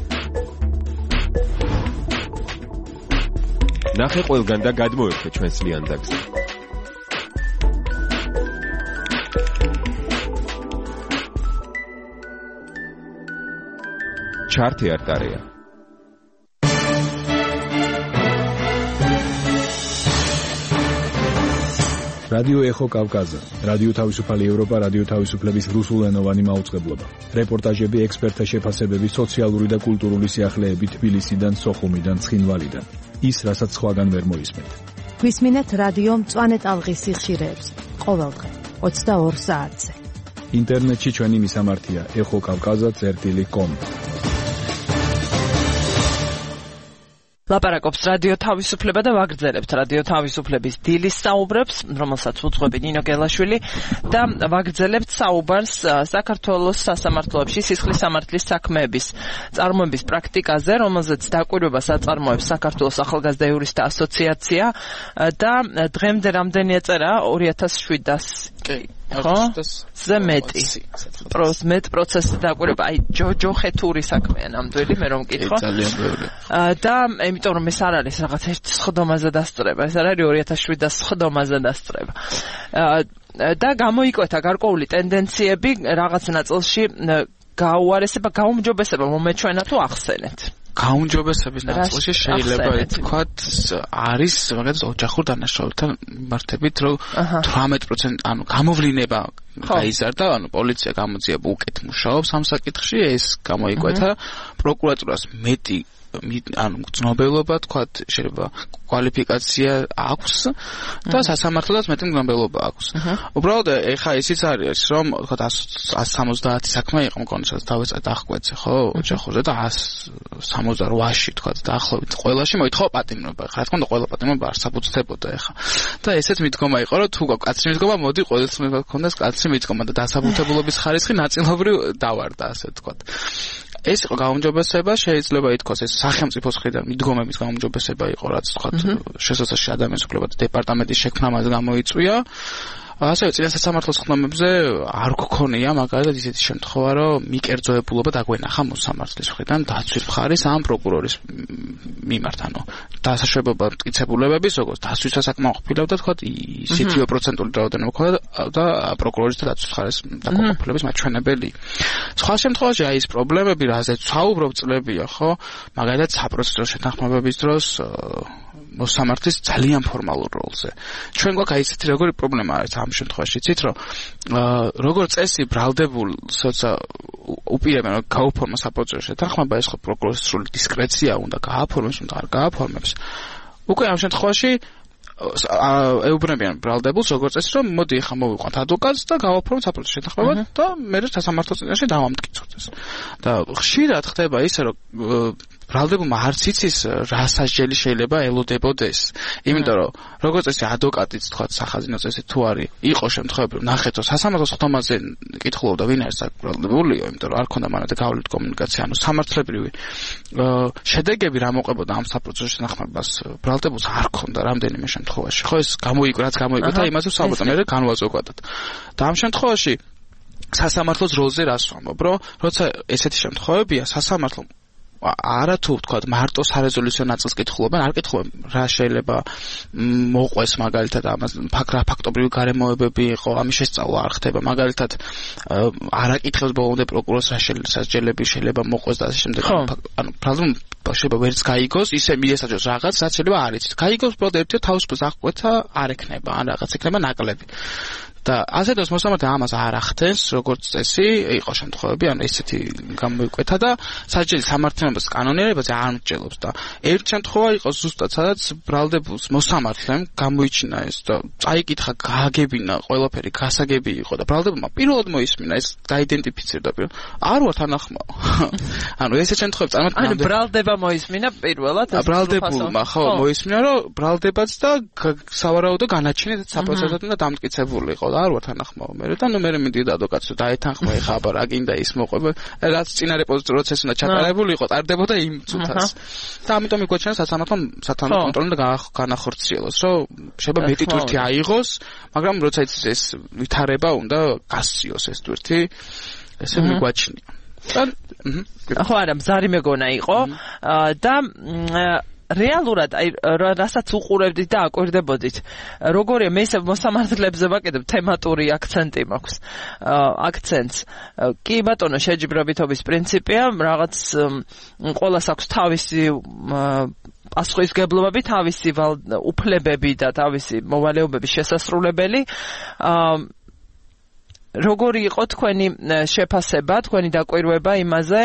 ნახე ყველგან და გადმოერთე ჩვენს ლიანდაგზე. ჩართე არტარეა. რადიო ეხო კავკაზა, რადიო თავისუფალი ევროპა, რადიო თავისუფლების რუსულენოვანი მაუწყებლობა. რეპორტაჟები, ექსპერტთა შეფასებები, სოციალური და კულტურული სიახლეები თბილისიდან, სოხუმიდან, ცხინვალიდან. ის, რასაც სხვაგან ვერ მოისმენთ. გვისმინეთ რადიო მწვანე ტალღის სიხშირეებს. ყოველდღე 22 საათზე. ინტერნეტში ჩვენი მისამართია ეხოკავკაზა.com. ლაპარაკობს რადიო თავისუფლება და ვაგრძელებთ რადიო თავისუფლების დილის საუბრებს, რომელსაც უძღვები ნინო გელაშვილი და ვაგრძელებთ საუბარს საქართველოს სასამართლოებში სისხლის სამართლის საქმეების წარმოების პრაქტიკაზე, რომელზეც დაკვირვებას აწარმოებს საქართველოს ახალგაზრდა იურისტთა ასოციაცია და დღემდე რამდენი ეწერა 2700 ზე მეტი პროცესი დაკვირვება, აი ჯოხეთური საქმეა ნამდვილი, მე რომ მკითხო. და იმიტომ რომ ეს არ არის რაღაც ერთ სხდომაზე დასწრება, ეს არ არის 2700 სხდომაზე დასწრება. და გამოიკვეთა გარკვეული ტენდენციები რაღაც ნაწილში გაუარესება, გაუმჯობესება მომეჩვენა თუ ახსენეთ. გაუმჯობესების ნაწილში შეიძლება ითქვათ არის მაგალითად ოჯახურ დანაშაულებთან მიმართებით, რომ 18% ანუ გამოვლენა გაიზარდა, ანუ პოლიცია გამოძიება უკეთ მუშაობს ამ საკითხში, ეს გამოიკვეთა პროკურატურას მეტი ანუ ცნობილობა, თქვათ, შეიძლება კვალიფიკაცია აქვს და სასამართლოც მეტი მგონებლობა აქვს. უბრალოდ ეხა ისიც არის, რომ თქვათ 170 საქმე იყო მგონი, სადაც დავეწყეთ აღკვეცე, ხო, ოჯახურზე და 168-ში თქვათ დაახლოებით ყველაში მოითხოვა პატიმრობა. ხა რა თქმა უნდა ყველა პატიმრობა არ საფუძვდებოდა ეხა. და ესეც მიდგომა იყო, რომ თუ გაქვს კაცრი მიდგომა, მოდი ყოველთვის მე გქონდეს კაცრი მიდგომა და დასაბუთებულობის ხარისხი ნაწილობრივ დავარდა, ასე თქვათ. ეს იყო გაუმჯობესება, შეიძლება ითქვას ეს სახელმწიფოს მხრიდან მიდგომების გაუმჯობესება იყო, რაც თქვათ შესაძლოა ადამიანის უფლებათა დეპარტამენტის შექმნა მას გამოიწვია. ასევე წინა სასამართლოს ხდომებზე არ გქონია მაგალითად ისეთი შემთხვევა, რომ მიკერძოებულობა დაგვენახა მოსამართლის მხრიდან დაცვის მხარის ამ პროკურორის მიმართ, ანუ დასაშვებობა მტკიცებულებების, როგორც დასვის საკმაო ყოფილებდა, თქვათ, ისეთივე პროცენტული რაოდენობა ჰქონდა და პროკურორის და დაცვის მხარის დაკმაყოფილების მაჩვენებელი. სხვა შემთხვევაში აი ეს პრობლემები, რაზეც ვსაუბრობ წლებია, ხო, მაგალითად საპროცესო შეთანხმებების დროს მოსამართლის ძალიან ფორმალურ როლზე. ჩვენ გვაქვს აი ესეთი როგორი პრობლემა არის ამ შემთხვევაში, იცით რომ როგორც წესი ბრალდებულს უპირებენ რომ გაუფორმოს საპროცესო შეთანხმება, ეს ხო პროკურორის სრული დისკრეცია უნდა გააფორმოს, უნდა არ გააფორმებს. უკვე ამ შემთხვევაში ეუბნებიან ბრალდებულს როგორც წესი რომ მოდი ახლა მოვიყვანთ ადვოკატს და გავაფორმოთ საპროცესო შეთანხმება და მე სასამართლოს წინაშე დავამტკიცოთ ეს. და ხშირად ხდება ისე რომ ბრალდებულმა არც იცის რა სასჯელი შეიძლება ელოდებოდეს. იმიტომ რომ როგორც წესი ადვოკატიც თქვა სახაზინო წესი თუ არის, იყო შემთხვევები რომ ნახეთ რომ სასამართლოს ხდომაზე კითხულობდა ვინ არის ბრალდებულიო, იმიტომ რომ არ ქონდა მანამდე გავლით კომუნიკაცია, ანუ სამართლებრივი შედეგები რა მოყვებოდა ამ საპროცესო შეთანხმებას ბრალდებულს არ ქონდა რამდენიმე შემთხვევაში. ხო ეს რაც გამოიკვეთა იმაზე ვსაუბრობ, მე განვაზოგადად. და ამ შემთხვევაში სასამართლოს როლზე რას ვამბობ, რომ როცა ესეთი შემთხვევებია, სასამართლო არათუ თქვათ მარტო სარეზოლუციო ნაწილს კითხულობენ, არ კითხულობენ რა შეიძლება მოყვეს მაგალითად ამას ფაქტობრივი გარემოებები იყო, ამის შესწავლა არ ხდება, მაგალითად არ აკითხებს ბოლომდე პროკურორს რა სასჯელები შეიძლება მოყვეს და ასე შემდეგ. ანუ პრობლემა შეიძლება ვერც გაიგოს, ისე მიესაჯოს რაღაც, რაც შეიძლება არ იცით. გაიგოს უბრალოდ ერთი თავისუფლებას აღკვეთა არ ექნება, ან რაღაც ექნება ნაკლები. და ასეთოს მოსამართლე ამას არ ახდენს, როგორც წესი, იყო შემთხვევები, ანუ ესეთი გამოიკვეთა და საჯარო სამართლიანობის კანონიერებაზე არ მჭელობს და ერთ შემთხვევა იყო ზუსტად, სადაც ბრალდებულს მოსამართლემ გამოიჩინა ეს და წაიკითხა, გააგებინა ყველაფერი, გასაგები იყო და ბრალდებულმა პირველად მოისმინა ეს დაიდენტიფიცირდა პირველად. არ ვარ თანახმაო. ანუ ესეთ შემთხვევებში წარმატებული. ანუ ბრალდება მოისმინა პირველად ეს ბრალდებულმა ხო მოისმინა, რომ ბრალდებაც და სავარაუდო განაჩენი საპროცესოდ უნდა დამტკიცებული იყო და არ ვარ თანახმაო მე და ნუ მე მინდოდა ადვოკატს და ეთანხმა ეხა აბა რა გინდა ის მოყვება რაც წინარე პროცესი უნდა ჩატარებული იყო ტარდებოდა იმ წუთას და ამიტომ იგვაჩვენა სასამართლომ სათანადო კონტროლი და განახორციელოს რომ შეიძლება მეტი თვირთი აიღოს მაგრამ როცა ეს ვითარება უნდა გასციოს ეს თვირთი ესე მიგვაჩნია ხო არა მზარი მეგონა იყო და რეალურად აი რასაც უყურებდით და აკვირდებოდით როგორია მე მოსამართლეებზე ვაკეთებ თემატური აქცენტი მაქვს აქცენტს კი ბატონო შეჯიბრებითობის პრინციპია რაღაც ყველას აქვს თავისი პასუხისგებლობები თავისი უფლებები და თავისი მოვალეობების შესასრულებელი როგორი იყო თქვენი შეფასება თქვენი დაკვირვება იმაზე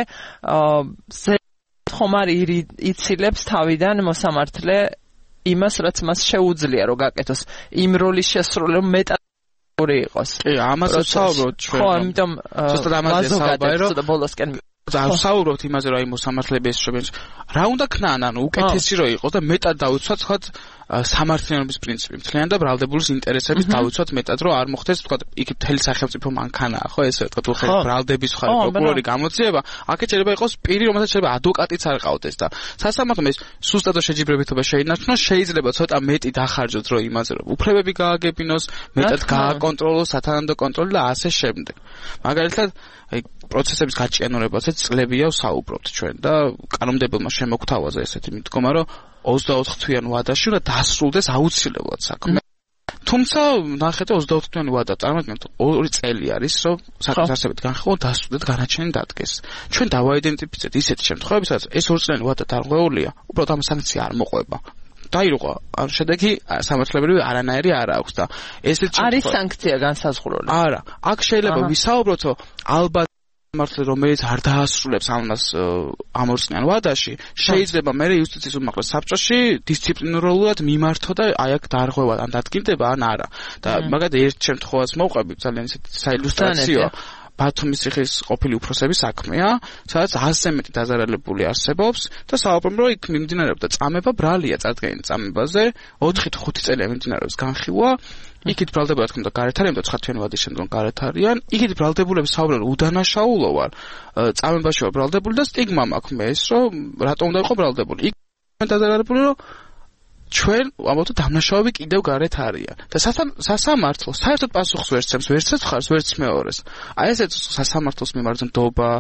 ხომარი იცილებს თავიდან მოსამართლე იმას რაც მას შეუძლია რომ გაკეთოს იმ როლის შესრულება მეტად იყოს. კი, ამას ვსაუბრობთ ჩვენ. ხო, ამიტომ ზუსტად ამაზე საუბარი რომ და ბოლოსკენ ვსაუბრობთ იმაზე რომ აი მოსამართლეების შეფასება რა უნდა ქნან, ანუ უკეთესი რო იყოს და მეტად დაუცვათ თქვა სამართლიანობის პრინციპი. მთლიანად და ბრალდებულის ინტერესების დაუცვათ მეტად რომ არ მოხდეს თქვა იქ მთელი სახელმწიფო მანქანაა, ხო ესე თქვა თუ ბრალდების ხარ პროკურორი გამოძიება, აქეთ შეიძლება იყოს პირი, რომელსაც შეიძლება ადვოკატიც არ ყავდეს და სასამართლომ ეს სუსტად შეჯიბრებითობა შეინარჩუნოს, შეიძლება ცოტა მეტი დახარჯოს რომ იმაზე რომ უფლებები გააგებინოს, მეტად გააკონტროლოს სათანადო კონტროლი და ასე შემდეგ. მაგალითად აი პროცესების გაჭიანურებაზე წლებია ვსაუბრობთ ჩვენ და კანონმდებელმა შემოგთავაზა ესეთი მიდგომა რომ 24 თვიან ვადაში უნდა დასრულდეს აუცილებლად საქმე. თუმცა ნახეთ 24 თვიანი ვადა წარმოვიდგინოთ 2 წელი არის რომ საქმის არსებობით განხილვა დასრულდეს განაჩენი დადგეს. ჩვენ დავაიდენტიფიცირეთ ისეთი შემთხვევები, სადაც ეს 2 წლიანი ვადა დარღვეულია, უბრალოდ ამ სანქცია არ მოყვება. დაირღვა, ან შედეგი სამართლებრივი არანაირი არ აქვს და ესეც არის სანქცია განსაზღვრული. არა, აქ შეიძლება ვისაუბროთ რომ ალბათ სამართლე რომელიც არ დაასრულებს ამას ამ 2 წლიან ვადაში შეიძლება მე იუსტიციის უმაღლეს საბჭოში დისციპლინარულად მიმართო და აი აქ დარღვევა ან დადგინდება ან არა და მაგალითად ერთ შემთხვევას მოვყვები ძალიან ისეთი საილუსტრაციო ბათუმის ციხის ყოფილი უფროსების საქმეა, სადაც 100-ზე მეტი დაზარალებული არსებობს და საუბრობენ რომ იქ მიმდინარეობდა წამება ბრალია წარდგენილი წამებაზე 4-5 წელია მიმდინარეობს განხილვა იქით ბრალდება რა თქმა უნდა გარეთ არიან და 9 თვიანი ვადის შემდგომ გარეთ არიან იქით ბრალდებულები საუბრობენ უდანაშაულო ვარ წამებაში ვარ ბრალდებული და სტიგმა მაქვს მე ეს რომ რატომ უნდა იყო ბრალდებული იქ დაზარალებული რომ ჩვენ ამბობთ დამნაშავეები კიდევ გარეთ არიან და სასამართლო საერთოდ პასუხს ვერ ცემს ვერც ერთ მხარეს ვერც მეორეს აი ესეც სასამართლოს მიმართ ნდობა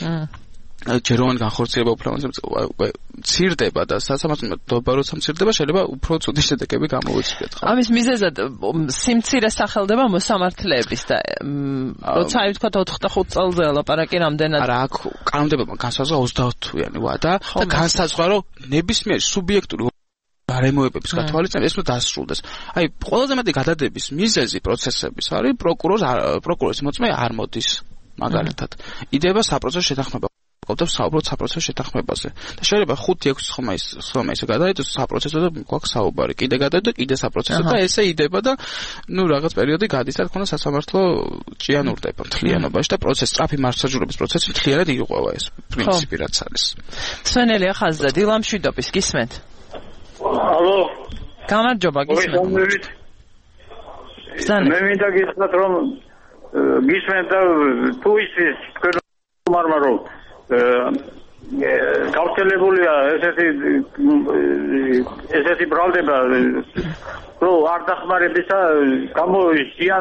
ჯეროვანი განხორციელება უფრო მცირდება და სასამართლო ნდობა როცა მცირდება შეიძლება უფრო ცუდი შედეგები გამოვიცილოთ ხო ამის მიზეზად სიმცირე სახელდება მოსამართლეების და როცა აი ვთქვა 4-5 წელზე ლაპარაკი რამდენად არა აქ კანონმდებელმა განსაზღვრა 30 თვიანი ვადა და განსაზღვრა რომ ნებისმიერ სუბიექტური გარემოებების გათვალისწინებით ეს უნდა დასრულდეს. აი, ყველაზე მეტი გადადების მიზეზი პროცესების არის პროკურორის მოწმე არ მოდის. მაგალითად, იდება საპროცესო შეთანხმება. გვაქვს საუბრობთ საპროცესო შეთანხმებაზე. და შეიძლება 5-6 ხმა ისე გადაიდოს საპროცესო და გვაქვს საუბარი. კიდე გადაიდო, კიდე საპროცესო და ესე იდება და ნუ რაღაც პერიოდი გადის და თქონა სასამართლო ჭიანურდება მთლიანობაში და პროცესი სწრაფი მართლმსაჯულების პროცესი მთლიანად ირღვევა ეს პრინციპი რაც არის. სვენელი ახალზედა დილამშვიდობის გისმენთ? ალო გამარჯობა გისმენთ მე მინდა გითხრათ რომ გისმენთ და თუ ის თქვენ მარმა რომ გავრცელებულია ესეთი ბრალდება რომ არ დახმარებისა გამოიშიან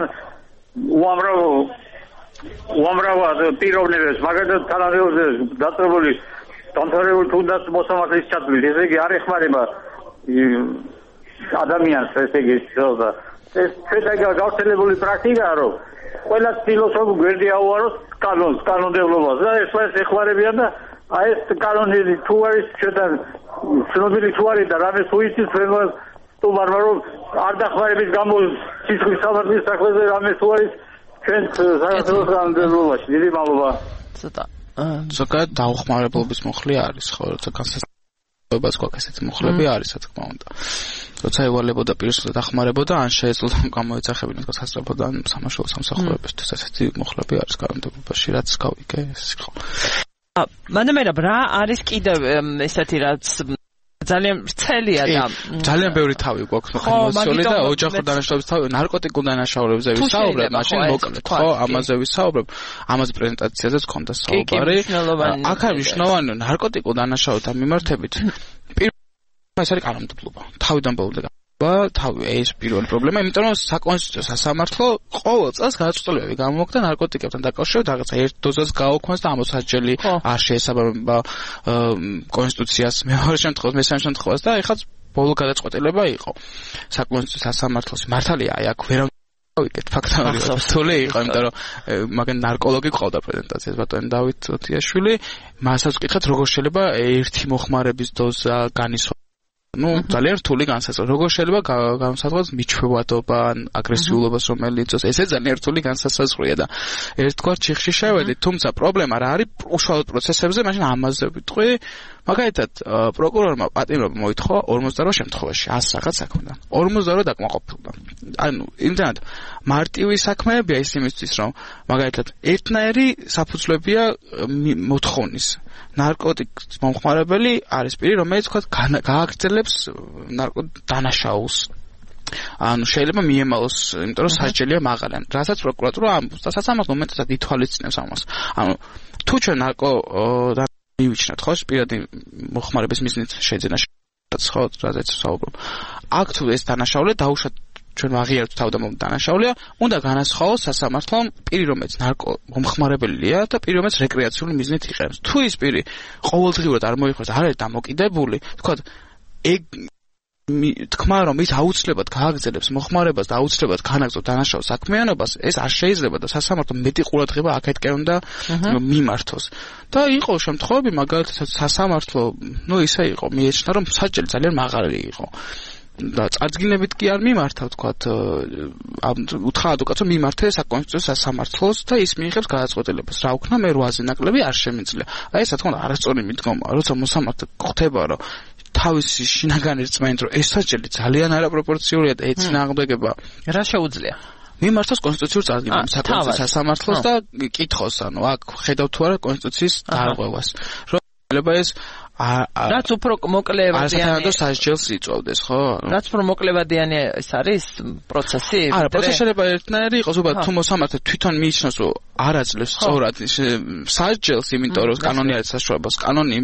უამრავად პიროვნებებს მაგალითად თანამდებობაზე დაწყებული დამთავრებული თუნდაც მოსამართლის ჩათვლით ესე იგი არ ეხმარება ადამიანს ესე იგი და ეს შეიძლება გავრცელებული პრაქტიკაა რომ ყველა ცდილობს რომ გვერდი აუაროს კანონმდებლობას და ეს ეხმარებიან და აი ეს კანონი თუ არის ჩვენ ცნობილი თუ არის და რამე თუ იცის ჩვენ სტუმარმა რომ არ დახმარების გამო სისხლის სამართლის საქმეზე რამე თუ არის ჩვენ საქართველოს კანონმდებლობაში. დიდი მადლობა. ზოგადად დაუხმარებლობის მუხლი არის, ხო, როცა განსაცდელობას გვაქვს ესეთი მუხლები არის, რა თქმა უნდა. როცა ევალებოდა პირს და დახმარებოდა, ან შეეძლო გამოეძახებინა გასასწრაფოდ ან სამაშველო სამსახურებისთვის ესეთი მუხლები არის კანონმდებლობაში, რაც გავიგე ეს ხო. მანამდე რა არის კიდევ ესეთი რაც ძალიან ვრცელია და ძალიან ბევრი თავი გვაქვს მოხმარებული და ოჯახურ დანაშაულების თავი, ნარკოტიკულ დანაშაულებზე ვისაუბრებ, მაშინ მოკლედ, ხო, ამაზე ვისაუბრებ, ამაზე პრეზენტაციაზეც გქონდა საუბარი. აქ არის მნიშვნელოვანი ნარკოტიკულ დანაშაულთა მიმართებით. ეს არის კანონმდებლობა. თავიდან ბოლომდე ეს პირველი პრობლემა, იმიტომ რომ საკონსტიტუციო სასამართლო ყოველ წელს გადაწყვეტილებები გამომაგდა ნარკოტიკებთან დაკავშირებით, რაღაცა ერთ დოზას გააუქმეს და ამოსაჯელი არ შეესაბამება კონსტიტუციას, მეორე შემთხვევაში, მესამე შემთხვევაში და ეხლა ბოლო გადაწყვეტილება იყო საკონსტიტუციო სასამართლოში. მართალია, აი აქ ვერ ვიკეთ ფაქტობრივად რთული იყო, იმიტომ რომ მაგან ნარკოლოგი ყავდა პრეზენტაციას ბატონი დავით ოტიაშვილი, მასაც ვკითხეთ როგორ შეიძლება ერთი მოხმარების დოზა განისხვავოს. ძალიან რთული განსაზღვრა. როგორ შეიძლება განსაზღვროს მიჩვევადობა, აგრესიულობას რომელიც იწვევს. ესე ძალიან რთული განსაზღვრია და ერთგვარ ჩიხში შევედით, თუმცა პრობლემა რა არის უშუალოდ პროცესებზე, მაშინ ამაზე ვიტყვი. მაგალითად, პროკურორმა პატიმრობა მოითხოვა 48 შემთხვევაში 100 რაღაც საქმედან. 48 დაკმაყოფილდა. ანუ იმდანად მარტივი საქმეებია ის იმისთვის, რომ მაგალითად ერთნაირი საფუძვლებია მოთხოვნის. ნარკოტიკის მომხმარებელი არის პირი, რომელიც თქვა გააგრძელებს დანაშაულს. ანუ შეიძლება მიემალოს, იმიტომ რომ სასჯელია მაღალი. რასაც პროკურატურა ამბობს და სასამართლო მომენტად ითვალისწინებს ამას. ანუ თუ ჩვენ ნარკო მივიჩნევთ, ხო, პირადი მოხმარების მიზნით შეძენა, ხო, რაზეც საუბრობ. აქ თუ ეს დანაშაული დაუშვათ ჩვენ ვაღიარებთ თავდამოყრე დანაშაულია, უნდა განასხვაოს სასამართლომ პირი, რომელიც ნარკო მომხმარებელია და პირი, რომელიც რეკრეაციული მიზნით იყენებს. თუ ის პირი ყოველდღიურად არ მოიხმარს, არ არის დამოკიდებული, თქვა თქმა რომ ის აუცილებლად გააგრძელებს მოხმარებას და აუცილებლად განაგრძობს დანაშაულ საქმიანობას, ეს არ შეიძლება და სასამართლო მეტი ყურადღება აქეთკენ უნდა მიმართოს. და იყო შემთხვევები, მაგალითად სასამართლო, ისე იყო, მიეჩნდა რომ სასჯელი ძალიან მაღალი იყო. და წარდგინებით კი არ მიმართა, ვთქვათ, უთხრა ადვოკატს მიმართე საკონსტიტუციო სასამართლოს და ის მიიღებს გადაწყვეტილებას. რა ვქნა, მე 8-ზე ნაკლები არ შემიძლია. აი ეს რა თქმა უნდა არასწორი მიდგომა, როცა მოსამართლე ხვდება, რომ თავისი შინაგანი რწმენით, რომ ეს სასჯელი ძალიან არაპროპორციულია და ეწინააღმდეგება რა შეუძლია? მიმართოს კონსტიტუციურ წარდგინებას საკონსტიტუციო სასამართლოს და კითხოს, ანუ აქ ხედავ თუ არა კონსტიტუციის დარღვევას. შეიძლება ეს რაც უფრო მოკლევადიანი სასჯელს იწვევდეს, ხო? რაც უფრო მოკლევადიანი ეს არის პროცესი? არა, პროცესი შეიძლება ერთნაირი იყოს, უბრალოდ თუ მოსამართლე თვითონ მიიჩნევს, რომ არ აძლევს სწორად სასჯელს, იმიტომ რომ კანონი არის საშუალებას, კანონი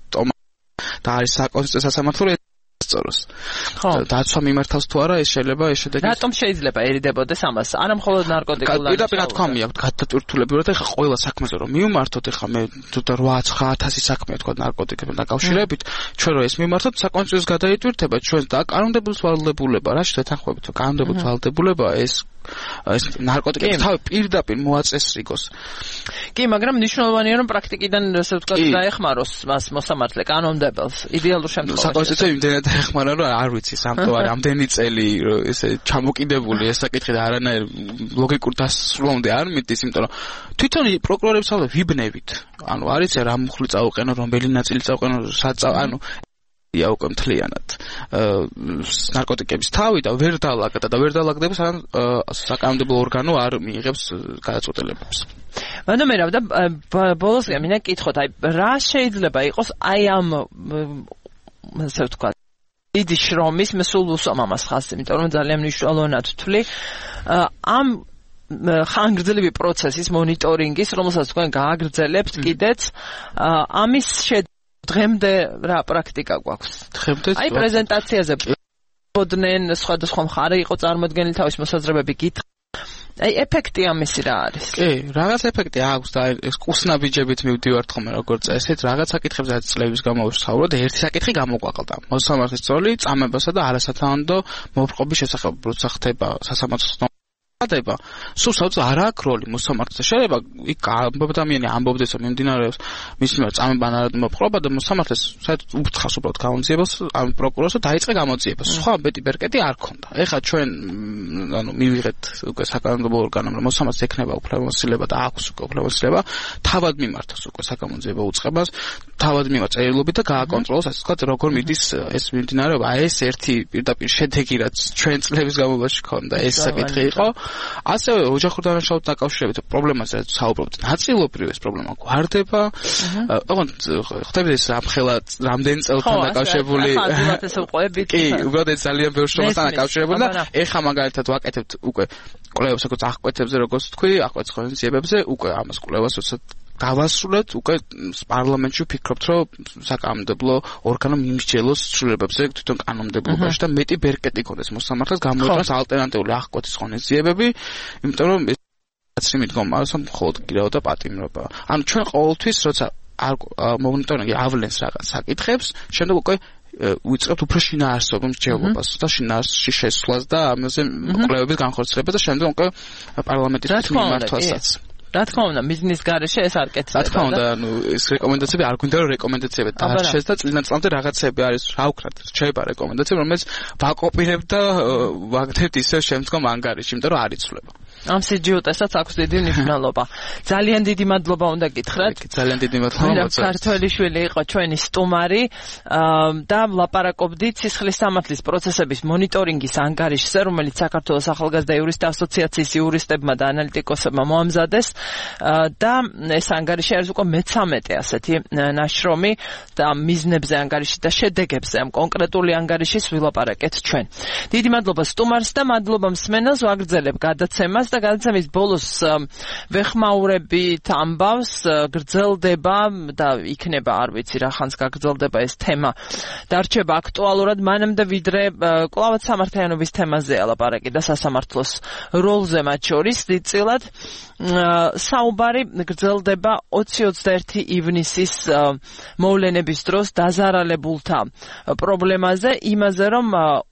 და არის საკონსტიტუციო სასამართლო სწოროს. დაცვა მიმართავს თუ არა, ეს შეიძლება ეს შედეგი. რატომ შეიძლება ერიდებოდეს ამას? არა მხოლოდ ნარკოტიკულ პირდაპირ რა თქვა მიაქვთ გადატვირთულებრივად, ეხლა ყველა საქმეზე რომ მივმართოთ, ეხლა მე თუ 8-9000 საქმე თქვა ნარკოტიკებთან დაკავშირებით, ჩვენ რო ეს მიმართოთ, საკონსტიტუციოს გადაიტვირთება ჩვენ და კანონმდებლობის ვალდებულება, რა შეთანხმებით, რომ კანონმდებლობის ვალდებულება ეს ნარკოტიკების თავი პირდაპირ მოაწესრიგოს. კი, მაგრამ მნიშვნელოვანია რომ პრაქტიკიდან ასე ვთქვათ დაეხმაროს მას მოსამართლე კანონმდებელს. იდეალურ შემთხვევაში. საკონსტიტუციო იმდენად ეხმარა, რომ არ ვიცი, სამწუხაროდ ამდენი წელი ესე ჩამოკიდებული ეს საკითხი და არანაირ ლოგიკურ დასრულამდე არ მიდის, იმიტომ რომ თვითონ პროკურორებს ავდა ვიბნევით. ანუ არის რა მუხლი წაუყენო, რომელი ნაწილი წაუყენო, ანუ ია უკვე მთლიანად ნარკოტიკების თავი და ვერ დაალაგდა და ვერ დაალაგდება სანამ საკანონმდებლო ორგანო არ მიიღებს გადაწყვეტილებებს. მაგრამ მე რა და ბოლოს გამინდა კითხოთ, აი რა შეიძლება იყოს აი ამ ასე ვთქვათ დიდი შრომის სულ უსვამ ამას ხაზს, იმიტომ რომ ძალიან მნიშვნელოვნად ვთვლი ამ ხანგრძლივი პროცესის მონიტორინგის, რომელსაც თქვენ გააგრძელებთ კიდეც ამის დღემდე რა პრაქტიკა გვაქვს? დღემდე აი პრეზენტაციაზე ბოდნენ სხვადასხვა მხარე იყო წარმოდგენილი თავის მოსაზრებები გითხრა. აი ეფექტი ამისი რა არის? კი, რაღაც ეფექტი აქვს და ეს კურსნაბიჯებით მივდივართ ხოლმე როგორც წესით, რაღაც საკითხებზე წლების განმავლობაში და ერთი საკითხი გამოგვაყალდა. მოსამართლის როლი წამებასა და არასათანადო მოპყრობის შესახებ, როცა ხდება სასამართლოს ხდება. სულ საოცრად არ აქვს როლი მოსამართლეზე. შეიძლება იქ ადამიანი ამბობდეს რომ მიმდინარეობს მის მიმართ წამება ანარადმო პრობა და მოსამართლეს საერთოდ უფრთხავს უბრალოდ გამოძიებას ამ პროკურორს და დაიწყე გამოძიებას. სხვა ბეტი ბერკეტი არ ქონდა. ეხლა ჩვენ მივიღეთ უკვე საკანონმდებლო ორგანომ რომ მოსამართლეს ექნება უფლებამოსილება და აქვს უკვე უფლებამოსილება თავად მიმართოს უკვე საკანონმდებლო უწყებას, თავად მივა წერილობით და გააკონტროლოს ასე ვთქვათ როგორ მიდის ეს მიმდინარეობა. ეს ერთი პირდაპირ შედეგი რაც ჩვენ წლების განმავლობაში ქონდა ეს საკითხი იყო. ასევე ოჯახურ დანაშაულთან დაკავშირებით პრობლემაზე საუბრობთ. ნაწილობრივ ეს პრობლემა გვარდება. ოღონდ ხდება ეს ამხელა რამდენი წელთან დაკავშირებული. კი, უბრალოდ ეს ძალიან ბევრ შრომასთან დაკავშირებული და ეხა მაგალითად ვაკეთებთ უკვე კვლევებს როგორც აღკვეთებზე როგორც თქვი, აღკვეთის ღონისძიებებზე უკვე ამას კვლევას უცებ დავასრულეთ უკვე პარლამენტში ვფიქრობთ რომ საკანონმდებლო ორგანო მიმსჯელოს ცვლილებებზე თვითონ კანონმდებლობაში და მეტი ბერკეტი ქონდეს მოსამართლეს გამოიყენოს ალტერნატიული აღკვეთის ღონისძიებები, იმიტომ რომ რაც მიდგომა რომ მხოლოდ გირაო და პატიმრობა. ანუ ჩვენ ყოველთვის როცა მონიტორინგი ავლენს რაღაც საკითხებს, შემდეგ უკვე ვიწყებთ უფრო შინაარსობრივ მსჯელობას და შინაარსში შესვლას და ამაზე კვლევების განხორციელებას და შემდეგ უკვე პარლამენტის მიმართვასაც. რა თქმა უნდა, მიზნის გარეშე ეს არ კეთდება. რა თქმა უნდა, ეს რეკომენდაციები არ გვინდა რომ რეკომენდაციები დაარჩეს და წლინაწლამდე რაღაცები არის, რა ვქნათ, რჩება რეკომენდაციები, რომელიც ვაკოპირებთ და ვაგდებთ ისევ შემდგომ ანგარიში, იმიტომ რომ არ იცვლება. ამ სიჯიუტესაც აქვს დიდი მნიშვნელობა. ძალიან დიდი მადლობა უნდა გითხრათ. ძალიან დიდი მადლობა. ქართველიშვილი იყო ჩვენი სტუმარი და ვლაპარაკობდით სისხლის სამართლის პროცესების მონიტორინგის ანგარიშზე, რომელიც საქართველოს ახალგაზრდა იურისტთა ასოციაციის იურისტებმა და ანალიტიკოსებმა მოამზადეს და ეს ანგარიში არის უკვე მე-13 ასეთი ნაშრომი და მიზნებზე ანგარიში და შედეგებზე ამ კონკრეტული ანგარიშის ვილაპარაკეთ ჩვენ. დიდი მადლობა სტუმარს და მადლობა მსმენელს, ვაგრძელებ გადაცემას და გადაცემის ბოლოს ვეხმაურებით ამბავს გრძელდება და იქნება არ ვიცი რა ხანს გაგრძელდება ეს თემა დარჩება აქტუალურად მანამდე ვიდრე კლავად სამართლიანობის თემაზე ალაპარაკი და სასამართლოს როლზე მათ შორის დიდწილად საუბარი გრძელდება 20-21 ივნისის მოვლენების დროს დაზარალებულთა პრობლემაზე იმაზე რომ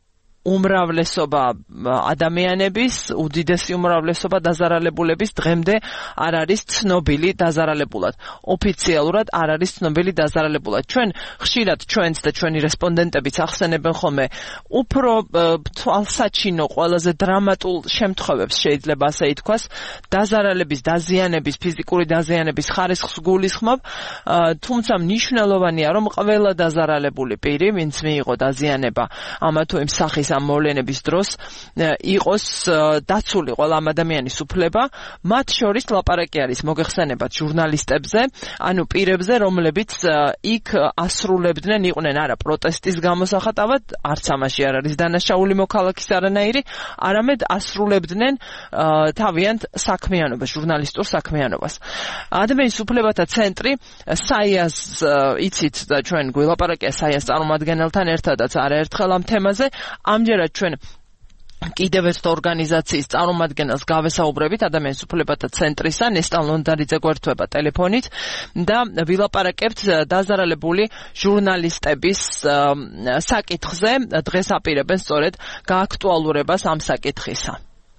უმრავლესობა ადამიანების, უდიდესი უმრავლესობა დაზარალებულების დღემდე არ არის ცნობილი დაზარალებულად. ოფიციალურად არ არის ცნობილი დაზარალებულად. ჩვენ ხშირად ჩვენს და ჩვენი რესპონდენტებიც ახსენებენ ხოლმე უფრო თვალსაჩინო, ყველაზე დრამატულ შემთხვევებს შეიძლება ასე ითქვას, დაზარალების, დაზიანების, ფიზიკური დაზიანების ხარისხს გულისხმობ, თუმცა მნიშვნელოვანია, რომ ყველა დაზარალებული პირი, ვინც მიიღო დაზიანება ამა თუ იმ სახის ამ მოვლენების დროს იყოს დაცული ყველა ამ ადამიანის უფლება, მათ შორის ლაპარაკი არის მოგეხსენებათ ჟურნალისტებზე, ანუ პირებზე, რომლებიც იქ ასრულებდნენ, იყვნენ არა პროტესტის გამოსახატავად, არც ამაში არ არის დანაშაული მოქალაქის არანაირი, არამედ ასრულებდნენ თავიანთ საქმიანობას, ჟურნალისტურ საქმიანობას. ადამიანის უფლებათა ცენტრი საიას იცით და ჩვენ გვილაპარაკია საიას წარმომადგენელთან ერთადაც არაერთხელ ამ თემაზე. ამჯერად ჩვენ კიდევ ერთ ორგანიზაციის წარმომადგენელს გავესაუბრებით ადამიანის უფლებათა ცენტრისა, ნესტან ლონდარიძე გვერდება ტელეფონით და ვილაპარაკებთ დაზარალებული ჟურნალისტების საკითხზე. დღეს აპირებენ სწორედ გააქტუალურებას ამ საკითხისა.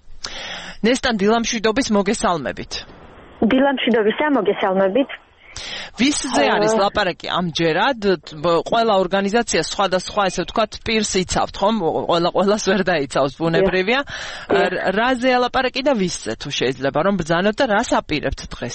ნესტან დილამშვიდობის მოგესალმებით. დილამშვიდობისა მოგესალმებით. ვისზე არის ლაპარაკი ამჯერად? ყველა ორგანიზაცია სხვადასხვა ესე ვთქვათ პირს იცავთ, ხომ? ყველას ვერ დაიცავს, ბუნებრივია. რაზე ლაპარაკი და ვისზე თუ შეიძლება რომ ბრძანოთ და რას აპირებთ დღეს?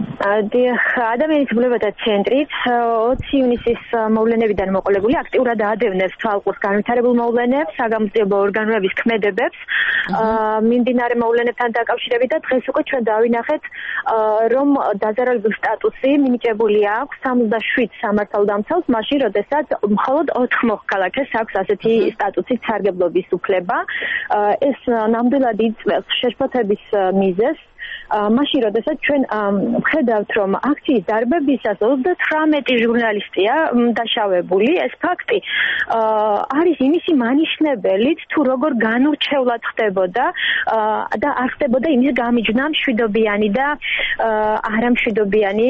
ადამიანის უფლებათა ცენტრიც 20 ივნისის მოვლენებიდან მოყოლებული აქტიურად აადევნებს თვალყურს განვითარებულ მოვლენებს, საგამოძიებო ორგანოების ქმედებებს, მიმდინარე მოვლენებთან დაკავშირებით და დღეს უკვე ჩვენ დავინახეთ, რომ დაზარალებულ სტატუსი მინიჭებული აქვს 67 სამართალდამცავს, მაშინ როდესაც მხოლოდ 4 მოქალაქეს აქვს ასეთი სტატუსით სარგებლობის უფლება. ეს ნამდვილად იწვევს შეშფოთების მიზეზს. მაშინ როდესაც ჩვენ ვხედავთ, რომ აქციის დარბებისას 38 ჟურნალისტია დაშავებული, ეს ფაქტი არის იმისი მანიშნებელიც, თუ როგორ განურჩევლად ხდებოდა და არ ხდებოდა იმის გამიჯვნა მშვიდობიანი და არამშვიდობიანი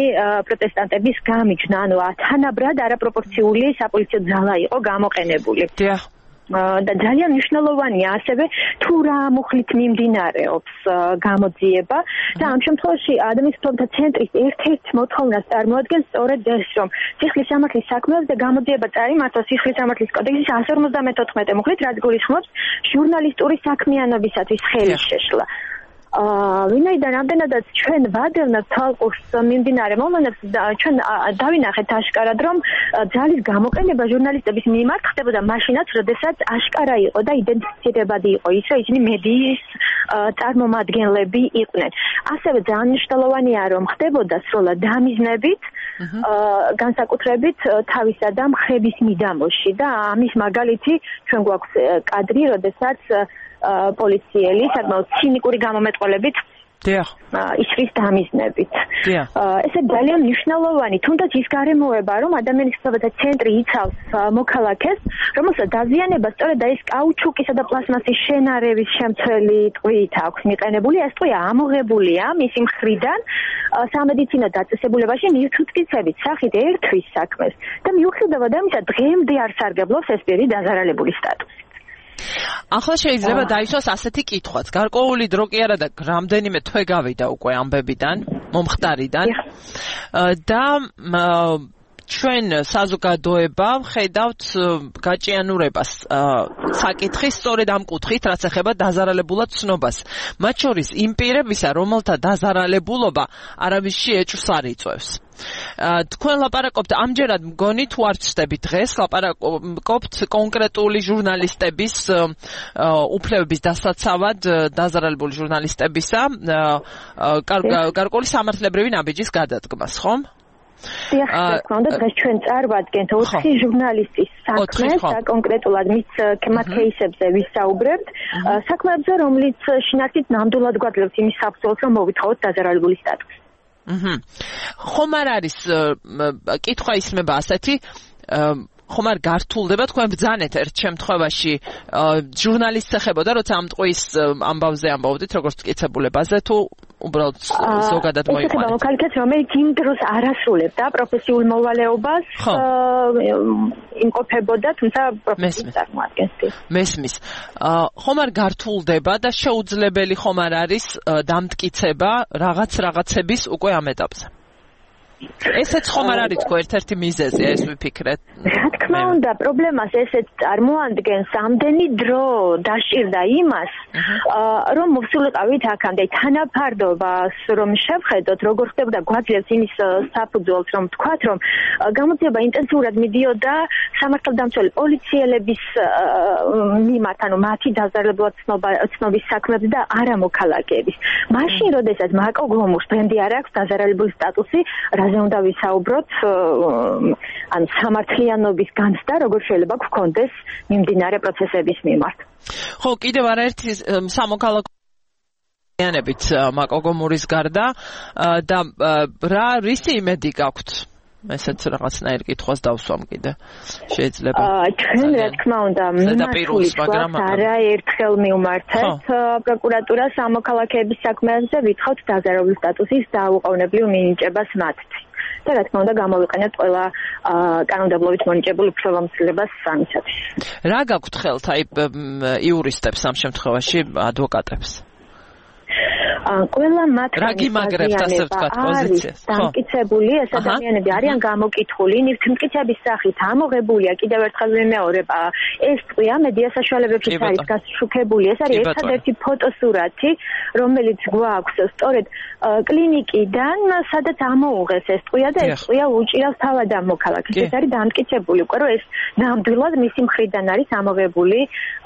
პროტესტანტების გამიჯვნა, ანუ თანაბრად არაპროპორციული საპოლიციო ძალა იყო გამოყენებული. და ძალიან მნიშვნელოვანია ასევე თუ რა მუხლით მიმდინარეობს გამოძიება და ამ შემთხვევაში ადამიანის უფლებათა ცენტრის ერთ-ერთ მოთხოვნას წარმოადგენს სწორედ ეს, რომ სიხლის სამართლის საქმეებზე გამოძიება წარიმართოს სიხლის სამართლის კოდექსის 154 მუხლით, რაც გულისხმობს ჟურნალისტური საქმიანობისათვის ხელის შეშლა. ვინაიდან რამდენადაც ჩვენ ვადევნებთ თვალყურს მიმდინარე მოვლენებს, ჩვენ დავინახეთ აშკარად, რომ ძალის გამოყენება ჟურნალისტების მიმართ ხდებოდა მაშინაც, როდესაც აშკარა იყო და იდენტიფიცირებადი იყო ის, რომ ისინი მედიის წარმომადგენლები იყვნენ. ასევე ძალიან მნიშვნელოვანია, რომ ხდებოდა სრულად დამიზნებით, განსაკუთრებით თავისა და მხების მიდამოში და ამის მაგალითი ჩვენ გვაქვს კადრი, როდესაც პოლიციელი საკმაოდ ცინიკური გამომეტყველებით ისრის დამიზნებით. ესე ძალიან მნიშვნელოვანი, თუნდაც ის გარემოება, რომ ადამიანის უფლებათა ცენტრი იცავს მოქალაქეს, რომელსაც დაზიანება სწორედ ეს კაუჩუკისა და პლასმასის შენარევის შემცველი ტყვიით აქვს მიყენებული. ეს ტყვია ამოღებულია მისი მხრიდან სამედიცინო დაწესებულებაში მითვითმფრინავით სახით ერთვის საქმეს და მიუხედავად ამისა დღემდე არ სარგებლობს ეს პირი დაზარალებული სტატუსით. ახლა შეიძლება დაისვას ასეთი კითხვაც. გარკვეული დრო კი არა და რამდენიმე თვე გავიდა უკვე ამბებიდან, მომხდარიდან და ჩვენ საზოგადოება ხედავთ გაჭიანურებას საკითხის სწორედ ამ კუთხით, რაც ეხება დაზარალებულად ცნობას. მათ შორის იმ პირებისა, რომელთა დაზარალებულობა არავისში ეჭვს არ იწვევს. თქვენ ლაპარაკობთ ამჯერად მგონი თუ არ ვწდები დღეს ლაპარაკობთ კონკრეტული ჟურნალისტების უფლებების დასაცავად დაზარალებული ჟურნალისტებისა გარკვეული სამართლებრივი ნაბიჯის გადადგმას, ხომ? დღეს ჩვენ წარვადგენთ 4 ჟურნალისტის საქმეს და კონკრეტულად მათ кейსებზე ვისაუბრებთ, საქმეებზე, რომლის შინაარსით ნამდვილად გვაძლევს იმის საფუძველს, რომ მოვითხოვოთ დაზარალებული სტატუსი. ხომ არ არის კითხვა ისმება ასეთი, ხომ არ გართულდება თქვენ ბრძანეთ ერთ შემთხვევაში ჟურნალისტს ეხებოდა, როცა ამ ტყვის ამბავზე ამბობდით, როგორც მტკიცებულებაზე, თუ უბრალოდ ზოგადად მოიყვანეთ. ეს მოქალაქეც, რომელიც იმ დროს არ ასრულებდა პროფესიულ მოვალეობას, იმყოფებოდა, თუმცა პროფესიას წარმოადგენს. მესმის. ხომ არ გართულდება და შეუძლებელი ხომ არ არის დამტკიცება რაღაცების უკვე ამ ეტაპზე? ესეც ხომ არ არის თქო ერთ-ერთი მიზეზია, ეს ვიფიქრეთ. რა თქმა უნდა, პრობლემას ესეც წარმოადგენს, ამდენი დრო დასჭირდა იმას, რომ მოვსულიყავით აქამდე თანაფარდობას, რომ შევხედოთ, როგორ ხდებოდა, გვაძლევს იმის საფუძველს, რომ თქვათ, რომ გამოძიება ინტენსიურად მიდიოდა სამართალდამცველი პოლიციელების მიმართ, ანუ მათი დაზარალებლად ცნობის საქმეებზე და არა მოქალაქეების. მაშინ, როდესაც მაკო გომურს დღემდე არ აქვს დაზარალებული სტატუსი, რაზე უნდა ვისაუბროთ, ან სამართლიანობის განცდა, როგორ შეიძლება გქონდეს მიმდინარე პროცესების მიმართ. ხო, კიდევ არაერთი სამოქალაქო იანებით მაკო გომურის გარდა და რისი იმედი გაქვთ? ესეც რაღაცნაირ კითხვას დავსვამ კიდე. შეიძლება. ჩვენ რა თქმა უნდა, არაერთხელ მივმართეთ პროკურატურას სამოქალაქეების საქმეებზე, ვითხოვთ დაზარალებული სტატუსის დაუყოვნებლივ მინიჭებას მათთვის. და რა თქმა უნდა, გამოვიყენებთ ყველა კანონმდებლობით მონიჭებულ უფლებამოსილებას ამისათვის. რა გაქვთ ხელთ აი იურისტებს ამ შემთხვევაში, ადვოკატებს? ყველა მათ რაგიმაგრებთ ასე ვთქვათ პოზიციას. დამტკიცებული ეს ადამიანები არიან გამოკითხული, მტკიცების სახით ამოღებულია, კიდევ ერთხელ ვიმეორებ, ეს ტყვია მედია საშუალებებში არის გაშუქებული. ეს არის ერთადერთი ფოტოსურათი, რომელიც გვაქვს სწორედ კლინიკიდან, სადაც ამოუღეს ეს ტყვია და ეს ტყვია უჭირავს თავად ამ მოქალაქეს. ეს არის დამტკიცებული უკვე, რომ ეს ნამდვილად მისი მხრიდან არის ამოღებული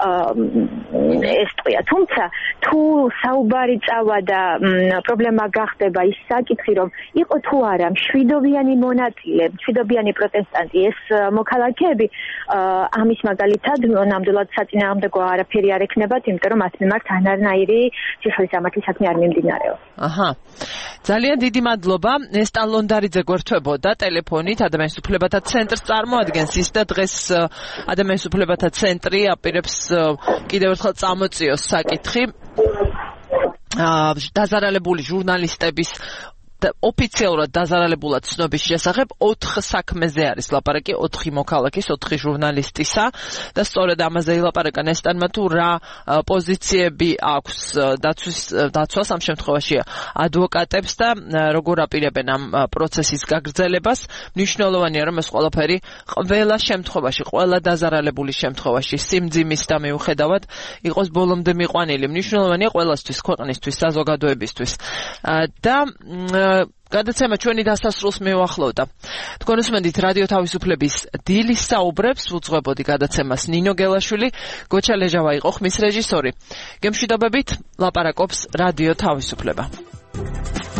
ეს ტყვია. თუმცა თუ საუბარი წავა და პრობლემა გახდება ის საკითხი, რომ იყო თუ არა მშვიდობიანი მონაწილე, მშვიდობიანი პროტესტანტი ეს მოქალაქეები, ამის მაგალითად ნამდვილად საწინააღმდეგო არაფერი არ ექნებათ, იმიტომ რომ მათ მიმართ არანაირი სიხლის სამართლის საქმე არ მიმდინარეობს. აჰა. ძალიან დიდი მადლობა. ნესტან ლონდარიძე გვერდთვებოდა ტელეფონით, ადამიანის უფლებათა ცენტრს წარმოადგენს ის და დღეს ადამიანის უფლებათა ცენტრი აპირებს კიდევ ერთხელ წამოწიოს საკითხი დაზარალებული ჟურნალისტების ოფიციალურად დაზარალებულად ცნობის შესახებ 4 საქმეზე არის ლაპარაკი, 4 მოქალაქის, 4 ჟურნალისტისა და სწორედ ამაზე ილაპარაკა ნესტანმა თუ რა პოზიციები აქვს დაცვას ამ შემთხვევაში ადვოკატებს და როგორ აპირებენ ამ პროცესის გაგრძელებას. მნიშვნელოვანია რომ ეს ყველაფერი ყველა შემთხვევაში, ყველა დაზარალებული შემთხვევაში სიმძიმის და მიუხედავად იყოს ბოლომდე მიყვანილი. მნიშვნელოვანია ყველასთვის, ქვეყნისთვის, საზოგადოებისთვის. და გადაცემა ჩვენი დასასრულს მივახლოვდა. თქვენ უსმენთ რადიო თავისუფლების დილის საუბრებს, უძღვებოდი გადაცემას ნინო გელაშვილი, გოჩა ლეჟავა იყო ხმის რეჟისორი. გემშვიდობებით, ლაპარაკობს რადიო თავისუფლება.